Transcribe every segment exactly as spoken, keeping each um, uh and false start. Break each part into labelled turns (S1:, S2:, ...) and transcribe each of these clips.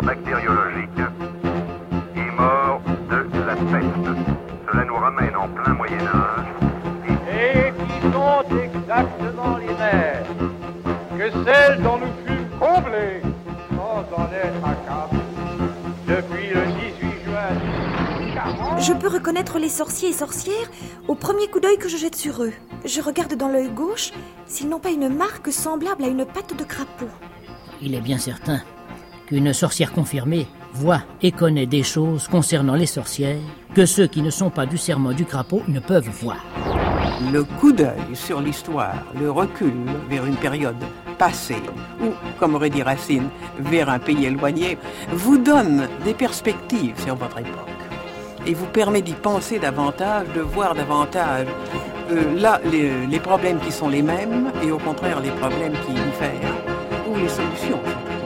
S1: bactériologique est mort de la peste. Cela nous ramène en plein Moyen-Âge.
S2: Et qui sont exactement les mêmes que celles dont nous fûmes comblés sans en être accablés depuis le dix-huit juin.
S3: Je peux reconnaître les sorciers et sorcières au premier coup d'œil que je jette sur eux. Je regarde dans l'œil gauche s'ils n'ont pas une marque semblable à une patte de crapaud.
S4: Il est bien certain qu'une sorcière confirmée voit et connaît des choses concernant les sorcières que ceux qui ne sont pas du serment du crapaud ne peuvent voir.
S5: Le coup d'œil sur l'histoire, le recul vers une période passée, ou, comme aurait dit Racine, vers un pays éloigné, vous donne des perspectives sur votre époque et vous permet d'y penser davantage, de voir davantage euh, là les, les problèmes qui sont les mêmes et au contraire les problèmes qui diffèrent ou les solutions.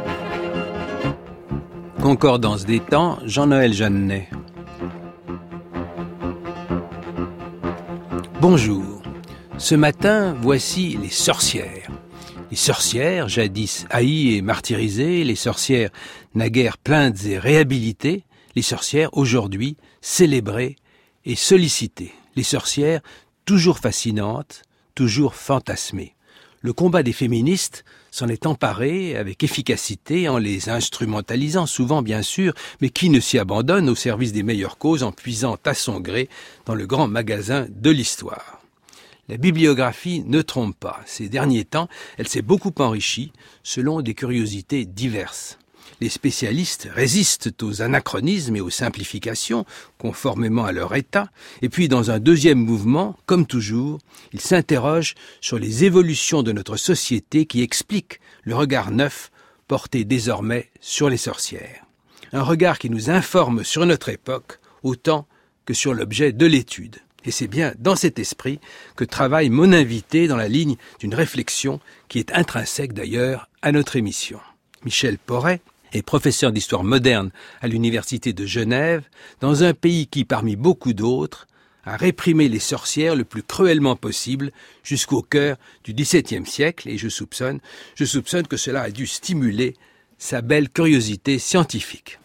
S6: Concordance des temps, Jean-Noël Jeannet. Bonjour. Ce matin, voici les sorcières. Les sorcières, jadis haïes et martyrisées, les sorcières naguère plaintes et réhabilitées, les sorcières aujourd'hui célébrées et sollicitées. Les sorcières toujours fascinantes, toujours fantasmées. Le combat des féministes s'en est emparé avec efficacité en les instrumentalisant souvent bien sûr, mais qui ne s'y abandonne au service des meilleures causes en puisant à son gré dans le grand magasin de l'histoire. La bibliographie ne trompe pas. Ces derniers temps, elle s'est beaucoup enrichie selon des curiosités diverses. Les spécialistes résistent aux anachronismes et aux simplifications, conformément à leur état, et puis dans un deuxième mouvement, comme toujours, ils s'interrogent sur les évolutions de notre société qui expliquent le regard neuf porté désormais sur les sorcières. Un regard qui nous informe sur notre époque autant que sur l'objet de l'étude. Et c'est bien dans cet esprit que travaille mon invité dans la ligne d'une réflexion qui est intrinsèque d'ailleurs à notre émission. Michel Porret est professeur d'histoire moderne à l'Université de Genève, dans un pays qui, parmi beaucoup d'autres, a réprimé les sorcières le plus cruellement possible jusqu'au cœur du dix-septième siècle, et je soupçonne, je soupçonne que cela a dû stimuler sa belle curiosité scientifique.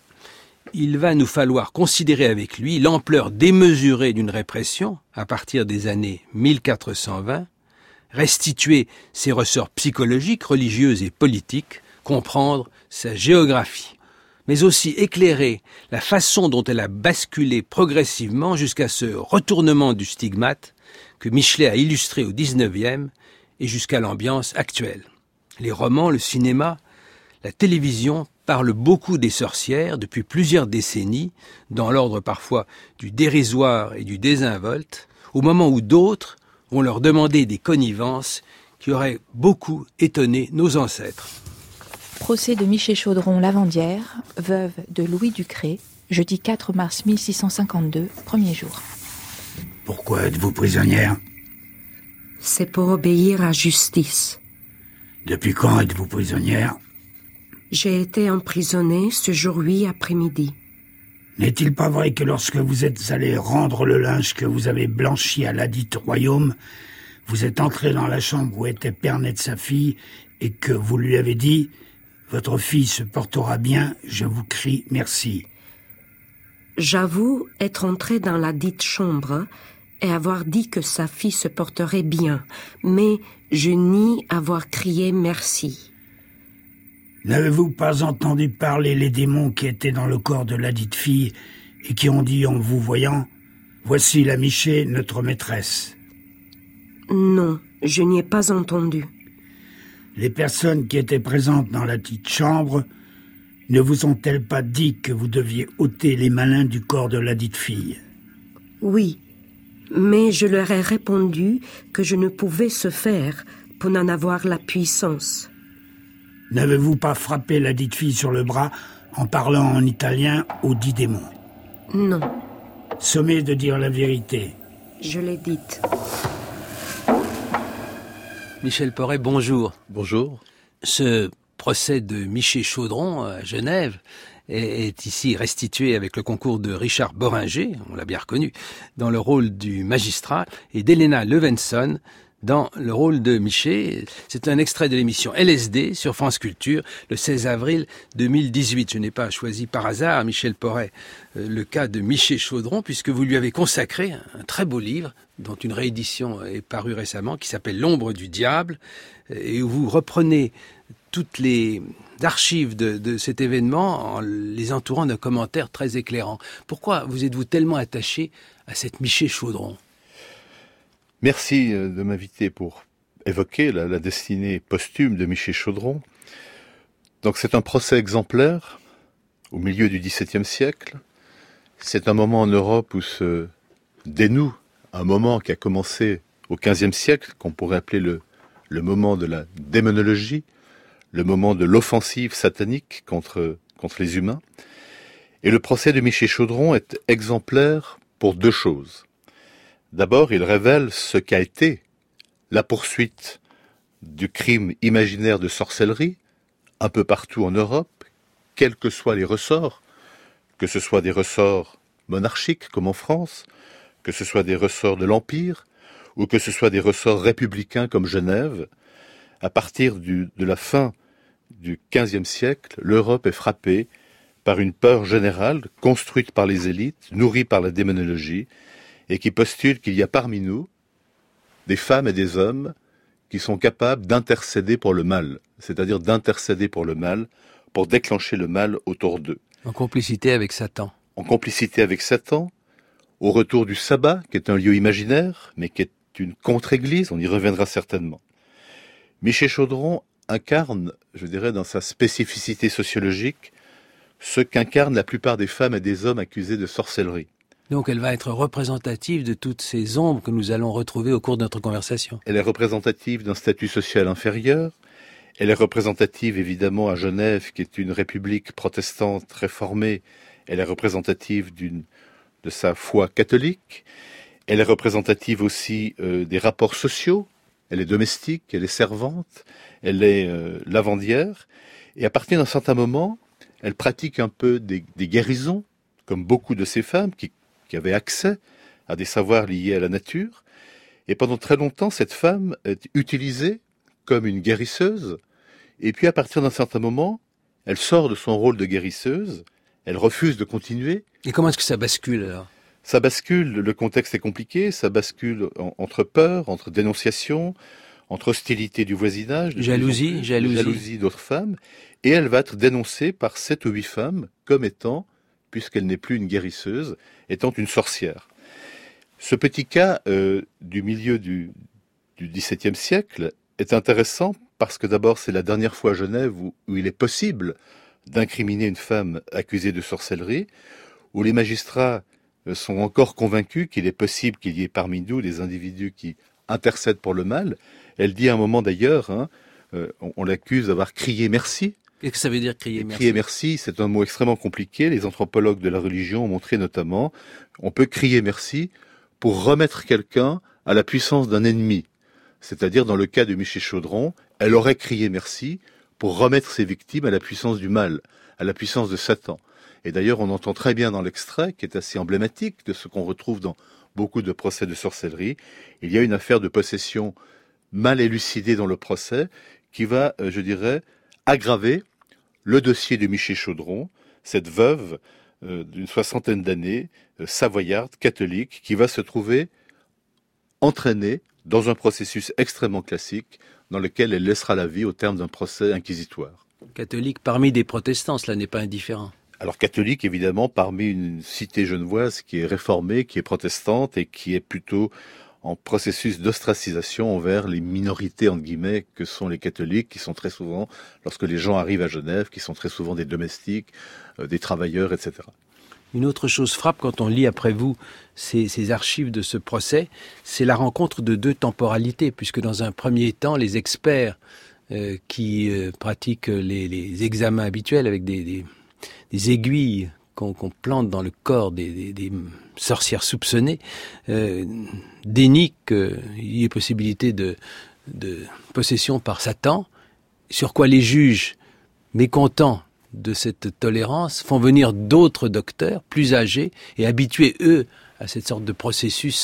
S6: Il va nous falloir considérer avec lui l'ampleur démesurée d'une répression à partir des années mille quatre cent vingt, restituer ses ressorts psychologiques, religieux et politiques, comprendre sa géographie, mais aussi éclairer la façon dont elle a basculé progressivement jusqu'à ce retournement du stigmate que Michelet a illustré au dix-neuvième et jusqu'à l'ambiance actuelle. Les romans, le cinéma, la télévision parlent beaucoup des sorcières depuis plusieurs décennies, dans l'ordre parfois du dérisoire et du désinvolte, au moment où d'autres vont leur demander des connivences qui auraient beaucoup étonné nos ancêtres.
S7: Procès de Miché Chaudron Lavandière, veuve de Louis Ducré, jeudi quatre mars mille six cent cinquante-deux, premier jour.
S8: Pourquoi êtes-vous prisonnière ?
S9: C'est pour obéir à justice.
S8: Depuis quand êtes-vous prisonnière ?
S9: J'ai été emprisonnée ce jour-là après-midi.
S8: N'est-il pas vrai que lorsque vous êtes allé rendre le linge que vous avez blanchi à ladite royaume, vous êtes entré dans la chambre où était Pernette sa fille et que vous lui avez dit « Votre fille se portera bien, je vous crie merci ».
S9: J'avoue être entré dans la dite chambre et avoir dit que sa fille se porterait bien, mais je nie avoir crié merci.
S8: N'avez-vous pas entendu parler les démons qui étaient dans le corps de la dite fille et qui ont dit en vous voyant « Voici la Miché, notre maîtresse ».
S9: Non, je n'y ai pas entendu.
S8: Les personnes qui étaient présentes dans la dite chambre ne vous ont-elles pas dit que vous deviez ôter les malins du corps de la dite fille ?
S9: Oui, mais je leur ai répondu que je ne pouvais ce faire pour n'en avoir la puissance.
S8: N'avez-vous pas frappé la dite fille sur le bras en parlant en italien aux dix démons ?
S9: Non.
S8: Sommez de dire la vérité.
S9: Je l'ai dite.
S6: Michel Porret, bonjour.
S10: Bonjour.
S6: Ce procès de Miché Chaudron à Genève est, est ici restitué avec le concours de Richard Boringer, on l'a bien reconnu, dans le rôle du magistrat, et d'Helena Levenson dans le rôle de Miché. C'est un extrait de l'émission L S D sur France Culture, le seize avril deux mille dix-huit. Je n'ai pas choisi par hasard, Michel Porret, le cas de Miché Chaudron, puisque vous lui avez consacré un très beau livre, dont une réédition est parue récemment, qui s'appelle L'ombre du diable, et où vous reprenez toutes les archives de, de cet événement en les entourant d'un commentaire très éclairant. Pourquoi vous êtes-vous tellement attaché à cette Miché Chaudron ?
S10: Merci de m'inviter pour évoquer la, la destinée posthume de Miché Chaudron. Donc c'est un procès exemplaire au milieu du dix-septième siècle. C'est un moment en Europe où se dénoue un moment qui a commencé au quinzième siècle, qu'on pourrait appeler le, le moment de la démonologie, le moment de l'offensive satanique contre, contre les humains. Et le procès de Miché Chaudron est exemplaire pour deux choses. D'abord, il révèle ce qu'a été la poursuite du crime imaginaire de sorcellerie un peu partout en Europe, quels que soient les ressorts, que ce soit des ressorts monarchiques comme en France, que ce soit des ressorts de l'Empire, ou que ce soit des ressorts républicains comme Genève. À partir du, de la fin du quinzième siècle, l'Europe est frappée par une peur générale construite par les élites, nourrie par la démonologie, et qui postule qu'il y a parmi nous des femmes et des hommes qui sont capables d'intercéder pour le mal, c'est-à-dire d'intercéder pour le mal, pour déclencher le mal autour d'eux.
S6: En complicité avec Satan.
S10: En complicité avec Satan, au retour du sabbat, qui est un lieu imaginaire, mais qui est une contre-église, on y reviendra certainement. Miché Chaudron incarne, je dirais, dans sa spécificité sociologique, ce qu'incarnent la plupart des femmes et des hommes accusés de sorcellerie.
S6: Donc elle va être représentative de toutes ces ombres que nous allons retrouver au cours de notre conversation.
S10: Elle est représentative d'un statut social inférieur. Elle est représentative évidemment à Genève, qui est une république protestante réformée. Elle est représentative d'une, de sa foi catholique. Elle est représentative aussi euh, des rapports sociaux. Elle est domestique, elle est servante, elle est euh, lavandière. Et à partir d'un certain moment, elle pratique un peu des, des guérisons, comme beaucoup de ces femmes qui qui avait accès à des savoirs liés à la nature. Et pendant très longtemps, cette femme est utilisée comme une guérisseuse. Et puis, à partir d'un certain moment, elle sort de son rôle de guérisseuse. Elle refuse de continuer.
S6: Et comment est-ce que ça bascule, alors ?
S10: Ça bascule, le contexte est compliqué, ça bascule en, entre peur, entre dénonciation, entre hostilité du voisinage.
S6: Jalousie, jalousie.
S10: Jalousie d'autres femmes. Et elle va être dénoncée par sept ou huit femmes comme étant, puisqu'elle n'est plus une guérisseuse, étant une sorcière. Ce petit cas euh, du milieu du, du dix-septième siècle est intéressant parce que d'abord c'est la dernière fois à Genève où, où il est possible d'incriminer une femme accusée de sorcellerie, où les magistrats euh, sont encore convaincus qu'il est possible qu'il y ait parmi nous des individus qui intercèdent pour le mal. Elle dit à un moment d'ailleurs, hein, euh, on, on l'accuse d'avoir crié merci.
S6: Qu'est-ce que ça veut dire crier merci ?
S10: Crier merci, c'est un mot extrêmement compliqué. Les anthropologues de la religion ont montré notamment, on peut crier merci pour remettre quelqu'un à la puissance d'un ennemi. C'est-à-dire, dans le cas de Miché Chaudron, elle aurait crié merci pour remettre ses victimes à la puissance du mal, à la puissance de Satan. Et d'ailleurs, on entend très bien dans l'extrait, qui est assez emblématique de ce qu'on retrouve dans beaucoup de procès de sorcellerie, il y a une affaire de possession mal élucidée dans le procès, qui va, je dirais, aggraver le dossier de Miché Chaudron, cette veuve euh, d'une soixantaine d'années, euh, savoyarde, catholique, qui va se trouver entraînée dans un processus extrêmement classique dans lequel elle laissera la vie au terme d'un procès inquisitoire.
S6: Catholique parmi des protestants, cela n'est pas indifférent.
S10: Alors catholique, évidemment, parmi une cité genevoise qui est réformée, qui est protestante et qui est plutôt en processus d'ostracisation envers les minorités, entre guillemets, que sont les catholiques, qui sont très souvent, lorsque les gens arrivent à Genève, qui sont très souvent des domestiques, euh, des travailleurs, et cetera.
S6: Une autre chose frappe quand on lit après vous ces, ces archives de ce procès, c'est la rencontre de deux temporalités, puisque dans un premier temps, les experts euh, qui euh, pratiquent les, les examens habituels avec des, des, des aiguilles qu'on qu'on plante dans le corps des, des, des sorcières soupçonnées, euh, dénient qu'il y ait possibilité de, de possession par Satan, sur quoi les juges, mécontents de cette tolérance, font venir d'autres docteurs plus âgés et habitués, eux, à cette sorte de processus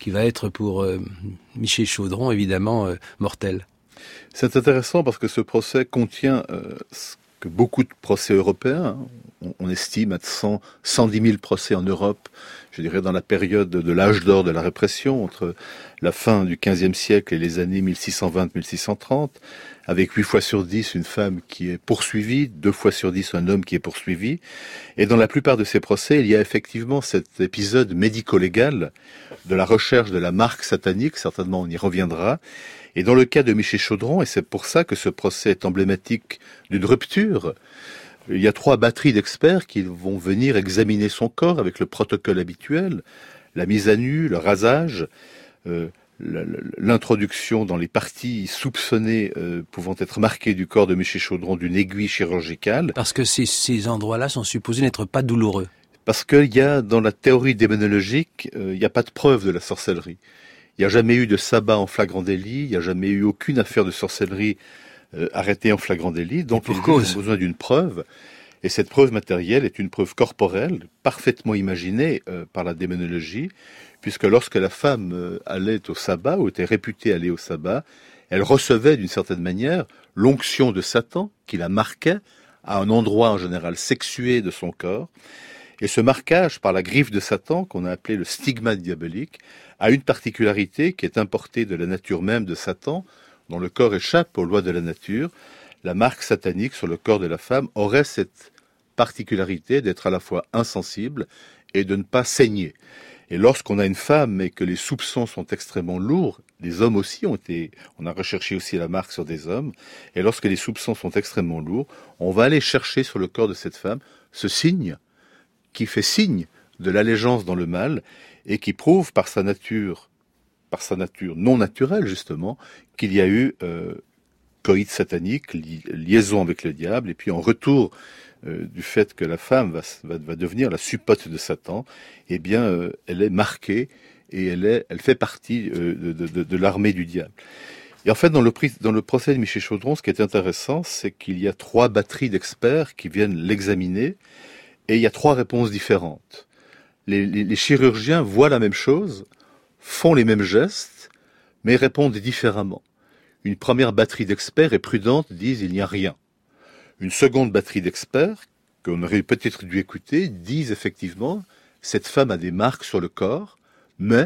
S6: qui va être pour euh, Michel Chaudron évidemment euh, mortel.
S10: C'est intéressant parce que ce procès contient euh, ce que beaucoup de procès européens, on, on estime à cent, cent dix mille procès en Europe, je dirais dans la période de l'âge d'or de la répression, entre la fin du quinzième siècle et les années mille six cent vingt à mille six cent trente, avec huit fois sur dix une femme qui est poursuivie, deux fois sur dix un homme qui est poursuivi. Et dans la plupart de ces procès, il y a effectivement cet épisode médico-légal de la recherche de la marque satanique, certainement on y reviendra. Et dans le cas de Michel Chaudron, et c'est pour ça que ce procès est emblématique d'une rupture, il y a trois batteries d'experts qui vont venir examiner son corps avec le protocole habituel, la mise à nu, le rasage, euh, l'introduction dans les parties soupçonnées euh, pouvant être marquées du corps de Michel Chaudron d'une aiguille chirurgicale.
S6: Parce que ces, ces endroits-là sont supposés n'être pas douloureux.
S10: Parce qu'il y a, dans la théorie démonologique, euh, il n'y a pas de preuve de la sorcellerie. Il n'y a jamais eu de sabbat en flagrant délit, il n'y a jamais eu aucune affaire de sorcellerie euh, arrêtée en flagrant délit, donc il y a besoin d'une preuve. Et cette preuve matérielle est une preuve corporelle, parfaitement imaginée euh, par la démonologie, puisque lorsque la femme euh, allait au sabbat, ou était réputée aller au sabbat, elle recevait d'une certaine manière l'onction de Satan, qui la marquait à un endroit en général sexué de son corps. Et ce marquage par la griffe de Satan, qu'on a appelé le stigmate diabolique, a une particularité qui est importée de la nature même de Satan, dont le corps échappe aux lois de la nature. La marque satanique sur le corps de la femme aurait cette particularité d'être à la fois insensible et de ne pas saigner. Et lorsqu'on a une femme et que les soupçons sont extrêmement lourds, des hommes aussi ont été, on a recherché aussi la marque sur des hommes, et lorsque les soupçons sont extrêmement lourds, on va aller chercher sur le corps de cette femme ce signe qui fait signe de l'allégeance dans le mal et qui prouve par sa nature, par sa nature non naturelle justement, qu'il y a eu euh, coït satanique, li- liaison avec le diable, et puis en retour euh, du fait que la femme va, va, va devenir la suppote de Satan, eh bien euh, elle est marquée et elle, est, elle fait partie euh, de, de, de l'armée du diable. Et en fait, dans le, dans le procès de Michel Chaudron, ce qui est intéressant, c'est qu'il y a trois batteries d'experts qui viennent l'examiner, et il y a trois réponses différentes. Les, les, les chirurgiens voient la même chose, font les mêmes gestes, mais répondent différemment. Une première batterie d'experts est prudente, disent il n'y a rien. Une seconde batterie d'experts, qu'on aurait peut-être dû écouter, disent effectivement cette femme a des marques sur le corps, mais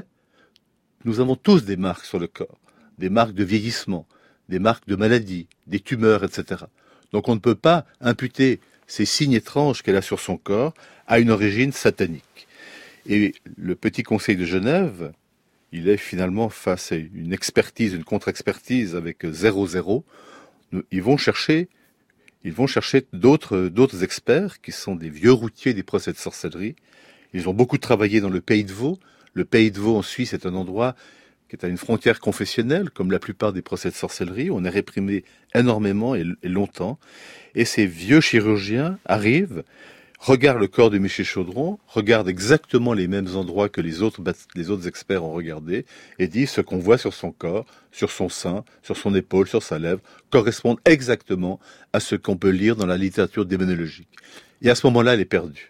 S10: nous avons tous des marques sur le corps, des marques de vieillissement, des marques de maladie, des tumeurs, et cetera. Donc on ne peut pas imputer ces signes étranges qu'elle a sur son corps à une origine satanique. Et le petit conseil de Genève, il est finalement face à une expertise, une contre-expertise avec zéro zéro. Ils vont chercher, ils vont chercher d'autres, d'autres experts qui sont des vieux routiers des procès de sorcellerie. Ils ont beaucoup travaillé dans le Pays de Vaud. Le Pays de Vaud en Suisse est un endroit qui est à une frontière confessionnelle, comme la plupart des procès de sorcellerie. On est réprimé énormément et, et longtemps. Et ces vieux chirurgiens arrivent, regardent le corps de Michel Chaudron, regardent exactement les mêmes endroits que les autres, les autres experts ont regardé, et disent ce qu'on voit sur son corps, sur son sein, sur son épaule, sur sa lèvre, correspondent exactement à ce qu'on peut lire dans la littérature démonologique. Et à ce moment-là, elle est perdue.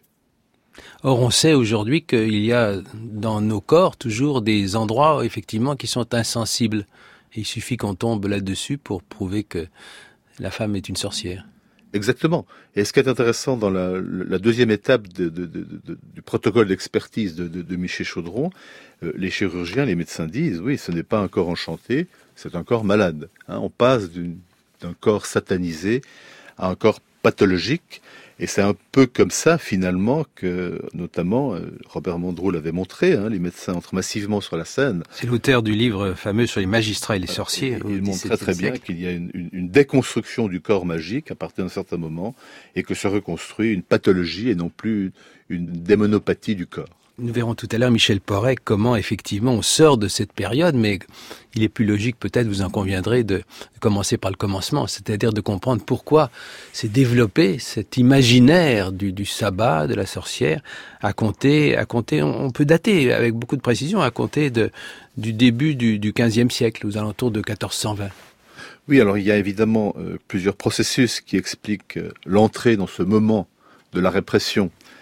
S6: Or, on sait aujourd'hui qu'il y a dans nos corps toujours des endroits, effectivement, qui sont insensibles. Et il suffit qu'on tombe là-dessus pour prouver que la femme est une sorcière.
S10: Exactement. Et ce qui est intéressant dans la, la deuxième étape de, de, de, de, du protocole d'expertise de, de, de Michel Chaudron, euh, les chirurgiens, les médecins disent, oui, ce n'est pas un corps enchanté, c'est un corps malade. Hein, on passe d'une, d'un corps satanisé à un corps pathologique. Et c'est un peu comme ça, finalement, que, notamment, euh, Robert Mondreau l'avait montré, hein, les médecins entrent massivement sur la scène.
S6: C'est l'auteur du livre fameux sur les magistrats et les sorciers.
S10: Il montre très très bien qu'il y a une, une, une déconstruction du corps magique à partir d'un certain moment, et que se reconstruit une pathologie et non plus une démonopathie du corps.
S6: Nous verrons tout à l'heure, Michel Porret, comment effectivement on sort de cette période, mais il est plus logique peut-être, vous en conviendrez, de, de commencer par le commencement, c'est-à-dire de comprendre pourquoi s'est développé cet imaginaire du, du sabbat, de la sorcière, à compter, à compter, on peut dater avec beaucoup de précision, à compter de, du début du, du quinzième siècle, aux alentours de quatorze cent vingt.
S10: Oui, alors il y a évidemment euh, plusieurs processus qui expliquent euh, l'entrée dans ce moment de la répression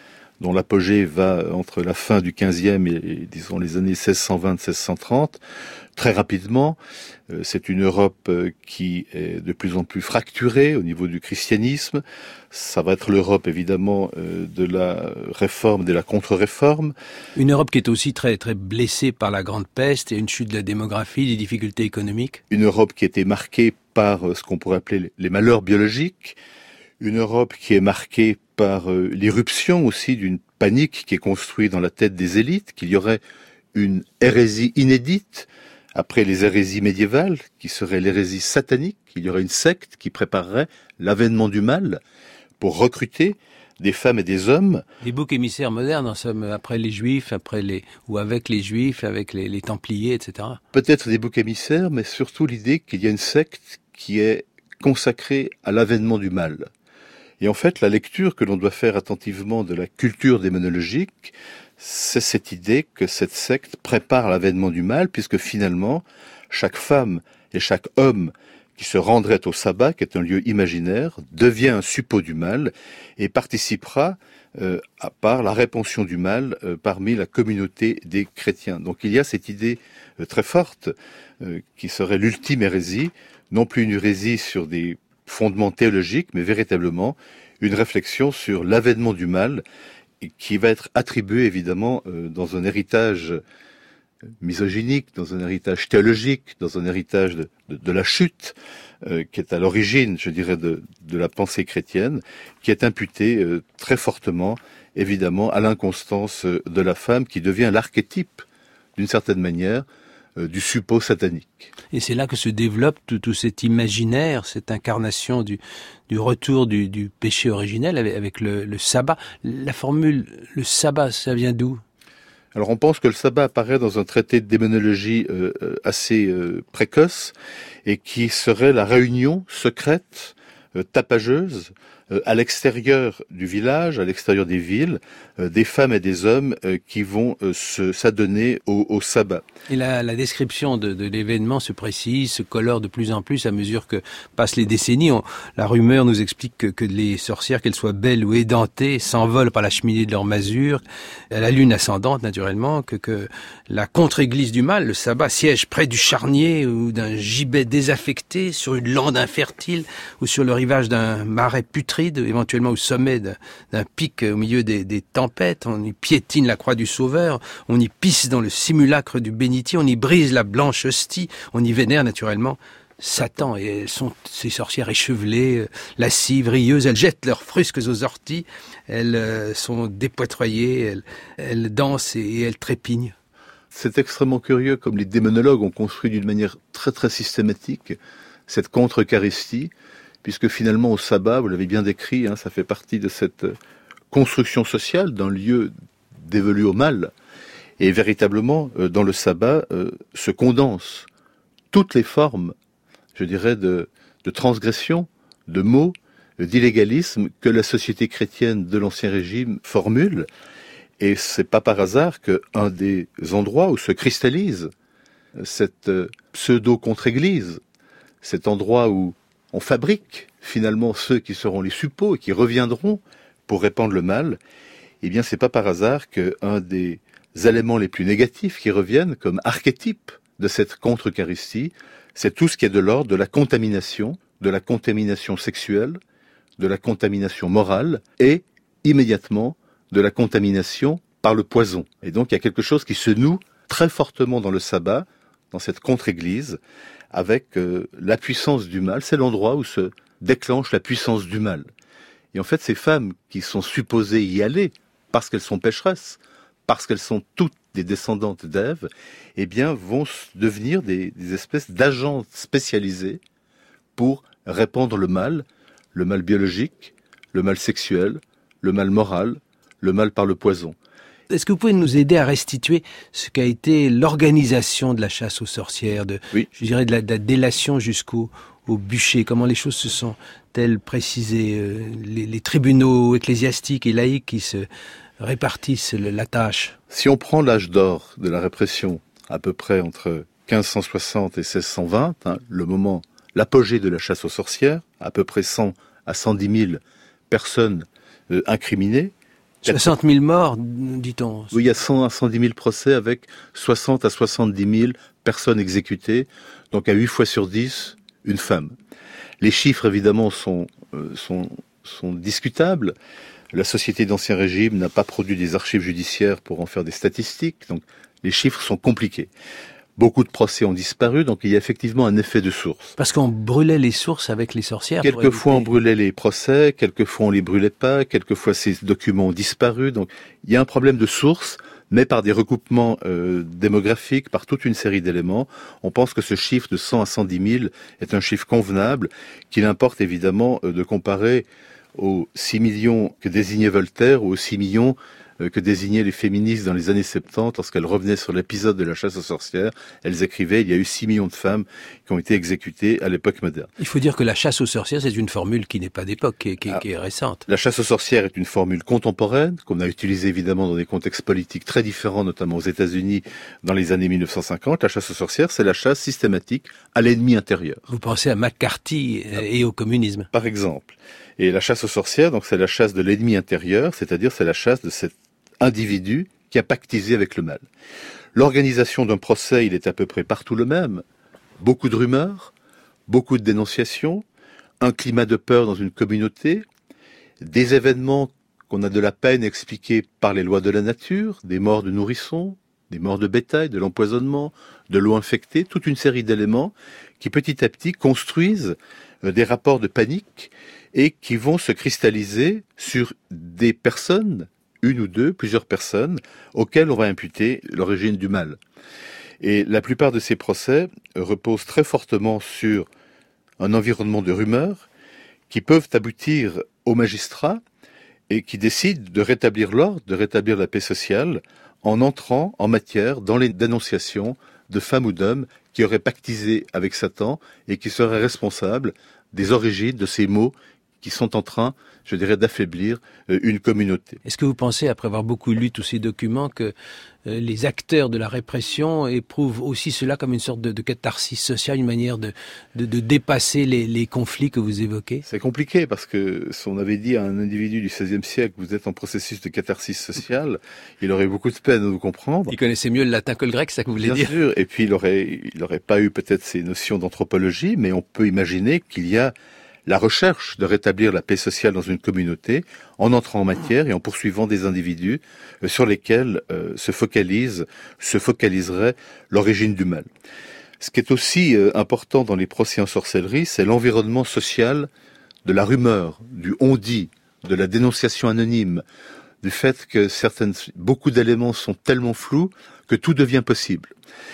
S10: dont l'apogée va entre la fin du quinzième et, et disons les années seize cent vingt seize cent trente, très rapidement. C'est une Europe qui est de plus en plus fracturée au niveau du christianisme. Ça va être l'Europe, évidemment, de la réforme, de la contre-réforme.
S6: Une Europe qui est aussi très, très blessée par la grande peste et une chute de la démographie, des difficultés économiques.
S10: Une Europe qui était marquée par ce qu'on pourrait appeler les malheurs biologiques. Une Europe qui est marquée par l'irruption aussi d'une panique qui est construite dans la tête des élites, qu'il y aurait une hérésie inédite après les hérésies médiévales, qui serait l'hérésie satanique. Il y aurait une secte qui préparerait l'avènement du mal pour recruter des femmes et des hommes.
S6: Des boucs émissaires modernes, en somme, après les Juifs, après les ou avec les Juifs, avec les, les Templiers, et cetera.
S10: Peut-être des boucs émissaires, mais surtout l'idée qu'il y a une secte qui est consacrée à l'avènement du mal. Et en fait, la lecture que l'on doit faire attentivement de la culture démonologique, c'est cette idée que cette secte prépare l'avènement du mal, puisque finalement, chaque femme et chaque homme qui se rendrait au sabbat, qui est un lieu imaginaire, devient un suppôt du mal et participera euh, à par la répansion du mal euh, parmi la communauté des chrétiens. Donc il y a cette idée euh, très forte euh, qui serait l'ultime hérésie, non plus une hérésie sur des fondements théologiques, mais véritablement une réflexion sur l'avènement du mal, qui va être attribué évidemment euh, dans un héritage misogynique, dans un héritage théologique, dans un héritage de, de, de la chute, euh, qui est à l'origine, je dirais, de, de la pensée chrétienne, qui est imputé euh, très fortement, évidemment, à l'inconstance euh, de la femme, qui devient l'archétype, d'une certaine manière, euh, du suppôt satanique.
S6: Et c'est là que se développe tout, tout cet imaginaire, cette incarnation du, du retour du, du péché originel avec, avec le, le sabbat. La formule, le sabbat, ça vient d'où ?
S10: Alors on pense que le sabbat apparaît dans un traité de démonologie euh, assez euh, précoce et qui serait la réunion secrète, euh, tapageuse, euh, à l'extérieur du village, à l'extérieur des villes, euh, des femmes et des hommes euh, qui vont euh, se, s'adonner au, au sabbat.
S6: Et la, la description de, de l'événement se précise, se colore de plus en plus à mesure que passent les décennies. On, la rumeur nous explique que, que les sorcières, qu'elles soient belles ou édentées, s'envolent par la cheminée de leur masure, à la lune ascendante naturellement, que, que la contre-église du mal, le sabbat, siège près du charnier ou d'un gibet désaffecté, sur une lande infertile ou sur le rivage d'un marais putride, éventuellement au sommet d'un, d'un pic au milieu des, des tempêtes. On y piétine la croix du Sauveur, on y pisse dans le simulacre du bénitier, on y brise la blanche hostie, on y vénère naturellement Satan. Et elles sont, ces sorcières échevelées, lascives, rieuses, elles jettent leurs frusques aux orties, elles euh, sont dépoitroyées, elles, elles dansent et, et elles trépignent.
S10: C'est extrêmement curieux comme les démonologues ont construit d'une manière très très systématique cette contre-eucharistie, puisque finalement au sabbat, vous l'avez bien décrit, hein, ça fait partie de cette construction sociale d'un lieu dévolu au mal. Et véritablement, euh, dans le sabbat, euh, se condensent toutes les formes, je dirais, de, de transgression, de mots, d'illégalisme que la société chrétienne de l'Ancien Régime formule. Et c'est pas par hasard qu'un des endroits où se cristallise cette pseudo-contre-église, cet endroit où on fabrique finalement ceux qui seront les suppôts et qui reviendront pour répandre le mal, eh bien c'est pas par hasard qu'un des éléments les plus négatifs qui reviennent comme archétype de cette contre-eucharistie, c'est tout ce qui est de l'ordre de la contamination, de la contamination sexuelle, de la contamination morale et immédiatement de la contamination par le poison. Et donc il y a quelque chose qui se noue très fortement dans le sabbat, dans cette contre-église, avec euh, la puissance du mal. C'est l'endroit où se déclenche la puissance du mal. Et en fait, ces femmes qui sont supposées y aller parce qu'elles sont pécheresses, parce qu'elles sont toutes des descendantes d'Ève, eh bien, vont devenir des, des espèces d'agents spécialisés pour répandre le mal, le mal biologique, le mal sexuel, le mal moral, le mal par le poison.
S6: Est-ce que vous pouvez nous aider à restituer ce qu'a été l'organisation de la chasse aux sorcières, de,
S10: oui.
S6: je dirais de la, de la délation jusqu'au au bûcher, comment les choses se sont-elles précisées, euh, les, les tribunaux ecclésiastiques et laïcs qui se répartissent la tâche?
S10: Si on prend l'âge d'or de la répression, à peu près entre quinze cent soixante et seize cent vingt, hein, le moment, l'apogée de la chasse aux sorcières, à peu près cent à cent dix mille personnes euh, incriminées,
S6: soixante mille morts, dit-on.
S10: Oui, il y a cent à cent dix mille procès avec soixante à soixante-dix mille personnes exécutées, donc à huit fois sur dix, une femme. Les chiffres, évidemment, sont, euh, sont, sont discutables. La Société d'Ancien Régime n'a pas produit des archives judiciaires pour en faire des statistiques, donc les chiffres sont compliqués. Beaucoup de procès ont disparu, donc il y a effectivement un effet de source.
S6: Parce qu'on brûlait les sources avec les sorcières.
S10: Quelquefois on brûlait les procès, quelquefois on les brûlait pas, quelquefois ces documents ont disparu, donc il y a un problème de source, mais par des recoupements euh, démographiques, par toute une série d'éléments, on pense que ce chiffre de cent à cent dix mille est un chiffre convenable, qu'il importe évidemment euh, de comparer aux six millions que désignait Voltaire ou aux six millions euh, que désignaient les féministes dans les années soixante-dix lorsqu'elles revenaient sur l'épisode de la chasse aux sorcières. Elles écrivaient, il y a eu six millions de femmes qui ont été exécutées à l'époque moderne.
S6: Il faut dire que la chasse aux sorcières, c'est une formule qui n'est pas d'époque, qui est, qui, ah, qui est récente.
S10: La chasse aux sorcières est une formule contemporaine, qu'on a utilisée évidemment dans des contextes politiques très différents, notamment aux États-Unis dans les années mille neuf cent cinquante. La chasse aux sorcières, c'est la chasse systématique à l'ennemi intérieur.
S6: Vous pensez à McCarthy et au communisme.
S10: Par exemple. Et la chasse aux sorcières, donc c'est la chasse de l'ennemi intérieur, c'est-à-dire c'est la chasse de cet individu qui a pactisé avec le mal. L'organisation d'un procès, il est à peu près partout le même. Beaucoup de rumeurs, beaucoup de dénonciations, un climat de peur dans une communauté, des événements qu'on a de la peine à expliquer par les lois de la nature, des morts de nourrissons, des morts de bétail, de l'empoisonnement, de l'eau infectée, toute une série d'éléments qui petit à petit construisent des rapports de panique et qui vont se cristalliser sur des personnes, une ou deux, plusieurs personnes, auxquelles on va imputer l'origine du mal. Et la plupart de ces procès reposent très fortement sur un environnement de rumeurs qui peuvent aboutir aux magistrats et qui décident de rétablir l'ordre, de rétablir la paix sociale, en entrant en matière dans les dénonciations de femmes ou d'hommes qui auraient pactisé avec Satan et qui seraient responsables des origines de ces maux qui sont en train, je dirais, d'affaiblir euh, une communauté.
S6: Est-ce que vous pensez, après avoir beaucoup lu tous ces documents, que euh, les acteurs de la répression éprouvent aussi cela comme une sorte de, de catharsis sociale, une manière de, de, de dépasser les, les conflits que vous évoquez?
S10: C'est compliqué, parce que si on avait dit à un individu du seizième siècle, vous êtes en processus de catharsis sociale, il aurait beaucoup de peine à nous comprendre.
S6: Il connaissait mieux le latin que le grec, c'est ça que vous voulez
S10: Bien
S6: dire?
S10: Bien sûr, et puis il aurait, il aurait pas eu peut-être ces notions d'anthropologie, mais on peut imaginer qu'il y a la recherche de rétablir la paix sociale dans une communauté en entrant en matière et en poursuivant des individus sur lesquels euh, se focalise, se focaliserait l'origine du mal. Ce qui est aussi euh, important dans les procès en sorcellerie, c'est l'environnement social de la rumeur, du on-dit, de la dénonciation anonyme, du fait que certaines, beaucoup d'éléments sont tellement flous que tout devient possible.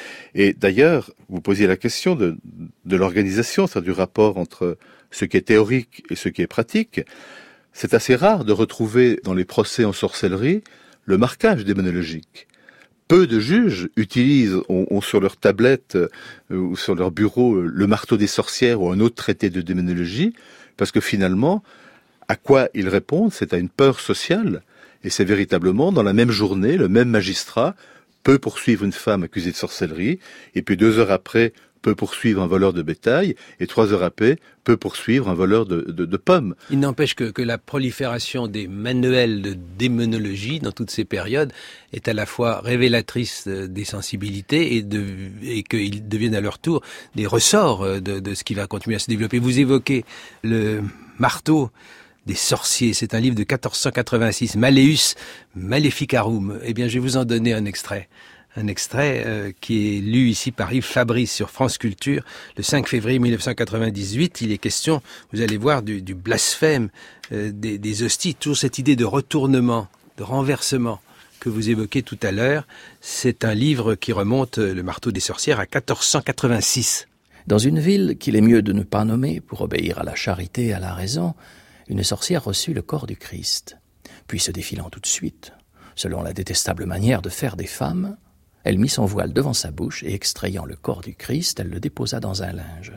S10: Et d'ailleurs, vous posiez la question de, de l'organisation, c'est-à-dire du rapport entre ce qui est théorique et ce qui est pratique. C'est assez rare de retrouver dans les procès en sorcellerie le marquage démonologique. Peu de juges utilisent, ont, ont sur leur tablette euh, ou sur leur bureau euh, le marteau des sorcières ou un autre traité de démonologie, parce que finalement, à quoi ils répondent, c'est à une peur sociale, et c'est véritablement dans la même journée, le même magistrat peut poursuivre une femme accusée de sorcellerie, et puis deux heures après, peut poursuivre un voleur de bétail, et trois heures après, peut poursuivre un voleur de, de, de pommes.
S6: Il n'empêche que, que la prolifération des manuels de démonologie dans toutes ces périodes est à la fois révélatrice des sensibilités et, de, et qu'ils deviennent à leur tour des ressorts de, de ce qui va continuer à se développer. Vous évoquez le marteau des sorciers, c'est un livre de quatorze cent quatre-vingt-six, Malleus Maleficarum. Eh bien, je vais vous en donner un extrait. Un extrait euh, qui est lu ici par Yves Fabrice sur France Culture le cinq février mille neuf cent quatre-vingt-dix-huit. Il est question, vous allez voir, du, du blasphème, euh, des, des hosties, toujours cette idée de retournement, de renversement que vous évoquez tout à l'heure. C'est un livre qui remonte, euh, le marteau des sorcières, à quatorze cent quatre-vingt-six.
S11: Dans une ville qu'il est mieux de ne pas nommer pour obéir à la charité et à la raison, une sorcière reçut le corps du Christ. Puis se défilant tout de suite, selon la détestable manière de faire des femmes, elle mit son voile devant sa bouche et, extrayant le corps du Christ, elle le déposa dans un linge.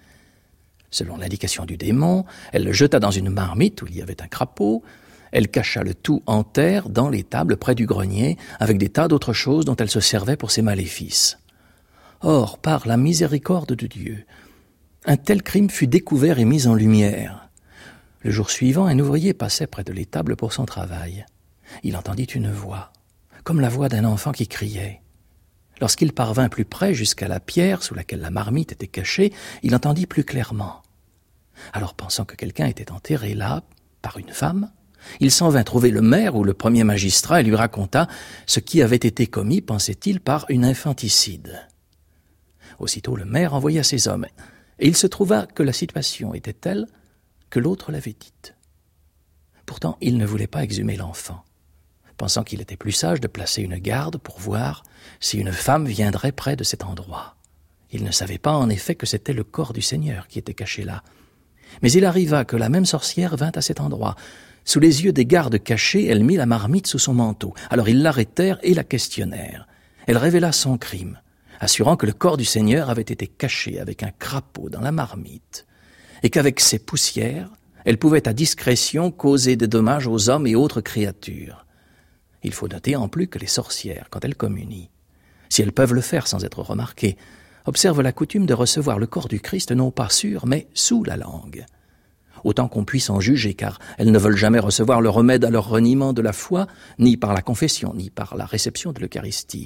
S11: Selon l'indication du démon, elle le jeta dans une marmite où il y avait un crapaud. Elle cacha le tout en terre dans l'étable près du grenier, avec des tas d'autres choses dont elle se servait pour ses maléfices. Or, par la miséricorde de Dieu, un tel crime fut découvert et mis en lumière. Le jour suivant, un ouvrier passait près de l'étable pour son travail. il entendit une voix, comme la voix d'un enfant qui criait. Lorsqu'il parvint plus près jusqu'à la pierre sous laquelle la marmite était cachée, il entendit plus clairement. Alors, pensant que quelqu'un était enterré là, par une femme, il s'en vint trouver le maire ou le premier magistrat et lui raconta ce qui avait été commis, pensait-il, par une infanticide. Aussitôt le maire envoya ses hommes, et il se trouva que la situation était telle que l'autre l'avait dite. Pourtant, il ne voulait pas exhumer l'enfant, pensant qu'il était plus sage de placer une garde pour voir si une femme viendrait près de cet endroit. Il ne savait pas en effet que c'était le corps du Seigneur qui était caché là. Mais il arriva que la même sorcière vint à cet endroit. Sous les yeux des gardes cachés, elle mit la marmite sous son manteau. Alors ils l'arrêtèrent et la questionnèrent. Elle révéla son crime, assurant que le corps du Seigneur avait été caché avec un crapaud dans la marmite, et qu'avec ses poussières, elle pouvait à discrétion causer des dommages aux hommes et autres créatures. Il faut noter en plus que les sorcières, quand elles communient, si elles peuvent le faire sans être remarquées, observent la coutume de recevoir le corps du Christ non pas sur, mais sous la langue. Autant qu'on puisse en juger, car elles ne veulent jamais recevoir le remède à leur reniement de la foi, ni par la confession, ni par la réception de l'Eucharistie.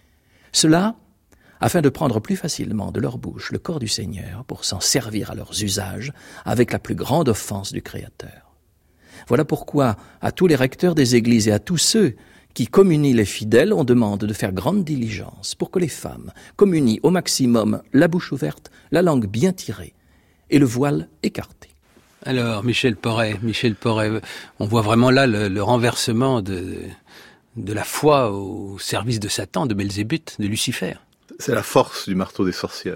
S11: Cela, afin de prendre plus facilement de leur bouche le corps du Seigneur, pour s'en servir à leurs usages, avec la plus grande offense du Créateur. Voilà pourquoi, à tous les recteurs des églises et à tous ceux qui communient les fidèles, on demande de faire grande diligence pour que les femmes communient au maximum la bouche ouverte, la langue bien tirée et le voile écarté.
S6: Alors, Michel Porret, Michel Porret, on voit vraiment là le, le renversement de, de la foi au service de Satan, de Belzébuth, de Lucifer.
S10: C'est la force du marteau des sorcières,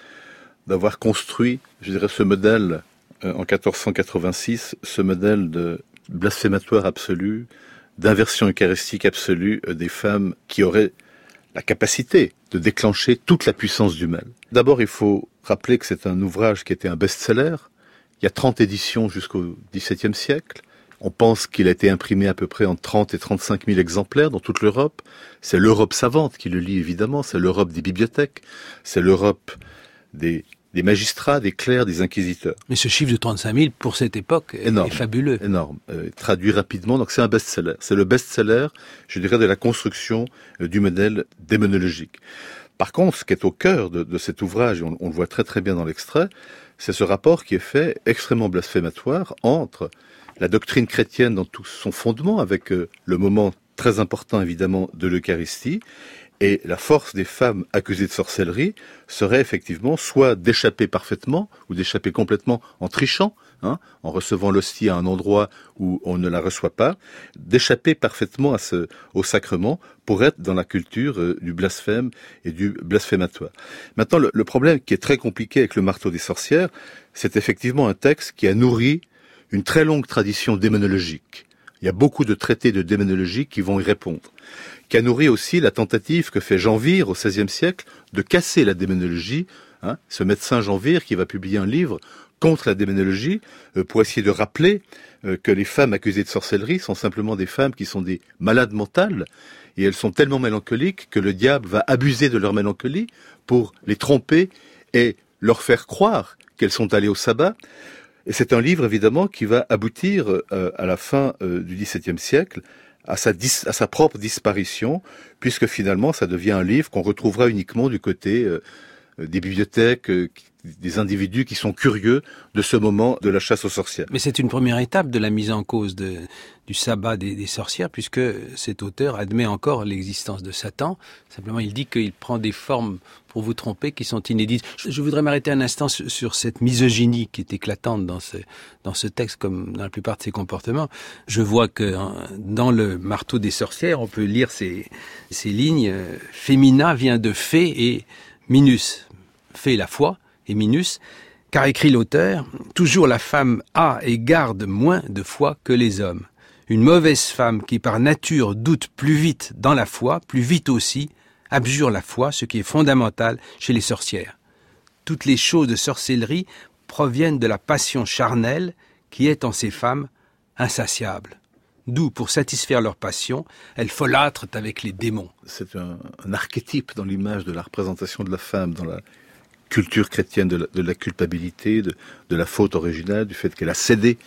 S10: d'avoir construit, je dirais, ce modèle euh, en quatorze cent quatre-vingt-six, ce modèle de blasphématoire absolu, d'inversion eucharistique absolue euh, des femmes qui auraient la capacité de déclencher toute la puissance du mal. D'abord, il faut rappeler que c'est un ouvrage qui était un best-seller. Il y a trente éditions jusqu'au dix-septième siècle. On pense qu'il a été imprimé à peu près entre trente et trente-cinq mille exemplaires dans toute l'Europe. C'est l'Europe savante qui le lit, évidemment. C'est l'Europe des bibliothèques. C'est l'Europe des, des magistrats, des clercs, des inquisiteurs.
S6: Mais ce chiffre de trente-cinq mille, pour cette époque, énorme, est fabuleux.
S10: Énorme. Euh, traduit rapidement. Donc c'est un best-seller. C'est le best-seller, je dirais, de la construction euh, du modèle démonologique. Par contre, ce qui est au cœur de, de cet ouvrage, et on, on le voit très très bien dans l'extrait, c'est ce rapport qui est fait extrêmement blasphématoire entre la doctrine chrétienne dans tout son fondement, avec euh, le moment très important évidemment de l'Eucharistie, et la force des femmes accusées de sorcellerie serait effectivement soit d'échapper parfaitement, ou d'échapper complètement en trichant, hein, en recevant l'hostie à un endroit où on ne la reçoit pas, d'échapper parfaitement à ce, au sacrement pour être dans la culture euh, du blasphème et du blasphématoire. Maintenant, le, le problème qui est très compliqué avec le marteau des sorcières, c'est effectivement un texte qui a nourri une très longue tradition démonologique. Il y a beaucoup de traités de démonologie qui vont y répondre. Qui a nourri aussi la tentative que fait Jean Vire au seizième siècle de casser la démonologie, hein, ce médecin Jean Vire qui va publier un livre contre la démonologie euh, pour essayer de rappeler euh, que les femmes accusées de sorcellerie sont simplement des femmes qui sont des malades mentales et elles sont tellement mélancoliques que le diable va abuser de leur mélancolie pour les tromper et leur faire croire qu'elles sont allées au sabbat. Et c'est un livre, évidemment, qui va aboutir, euh, à la fin euh, du dix-septième siècle, à sa, dis- à sa propre disparition, puisque finalement, ça devient un livre qu'on retrouvera uniquement du côté euh, des bibliothèques, euh, des individus qui sont curieux de ce moment de la chasse aux sorcières.
S6: Mais c'est une première étape de la mise en cause de, du sabbat des, des sorcières, puisque cet auteur admet encore l'existence de Satan. Simplement, il dit qu'il prend des formes pour vous tromper qui sont inédites. Je, je voudrais m'arrêter un instant sur, sur cette misogynie qui est éclatante dans ce, dans ce texte, comme dans la plupart de ses comportements. Je vois que hein, dans le marteau des sorcières, on peut lire ces, ces lignes. Euh, Fémina vient de fée et minus. Fée la foi et minus, car écrit l'auteur, toujours la femme a et garde moins de foi que les hommes. Une mauvaise femme qui par nature doute plus vite dans la foi, plus vite aussi, abjure la foi, ce qui est fondamental chez les sorcières. Toutes les choses de sorcellerie proviennent de la passion charnelle qui est en ces femmes insatiable. D'où, pour satisfaire leur passion, elles folâtrent avec les démons.
S10: C'est un, un archétype dans l'image de la représentation de la femme, dans la culture chrétienne de la, de la culpabilité, de, de la faute originale, du fait qu'elle a cédé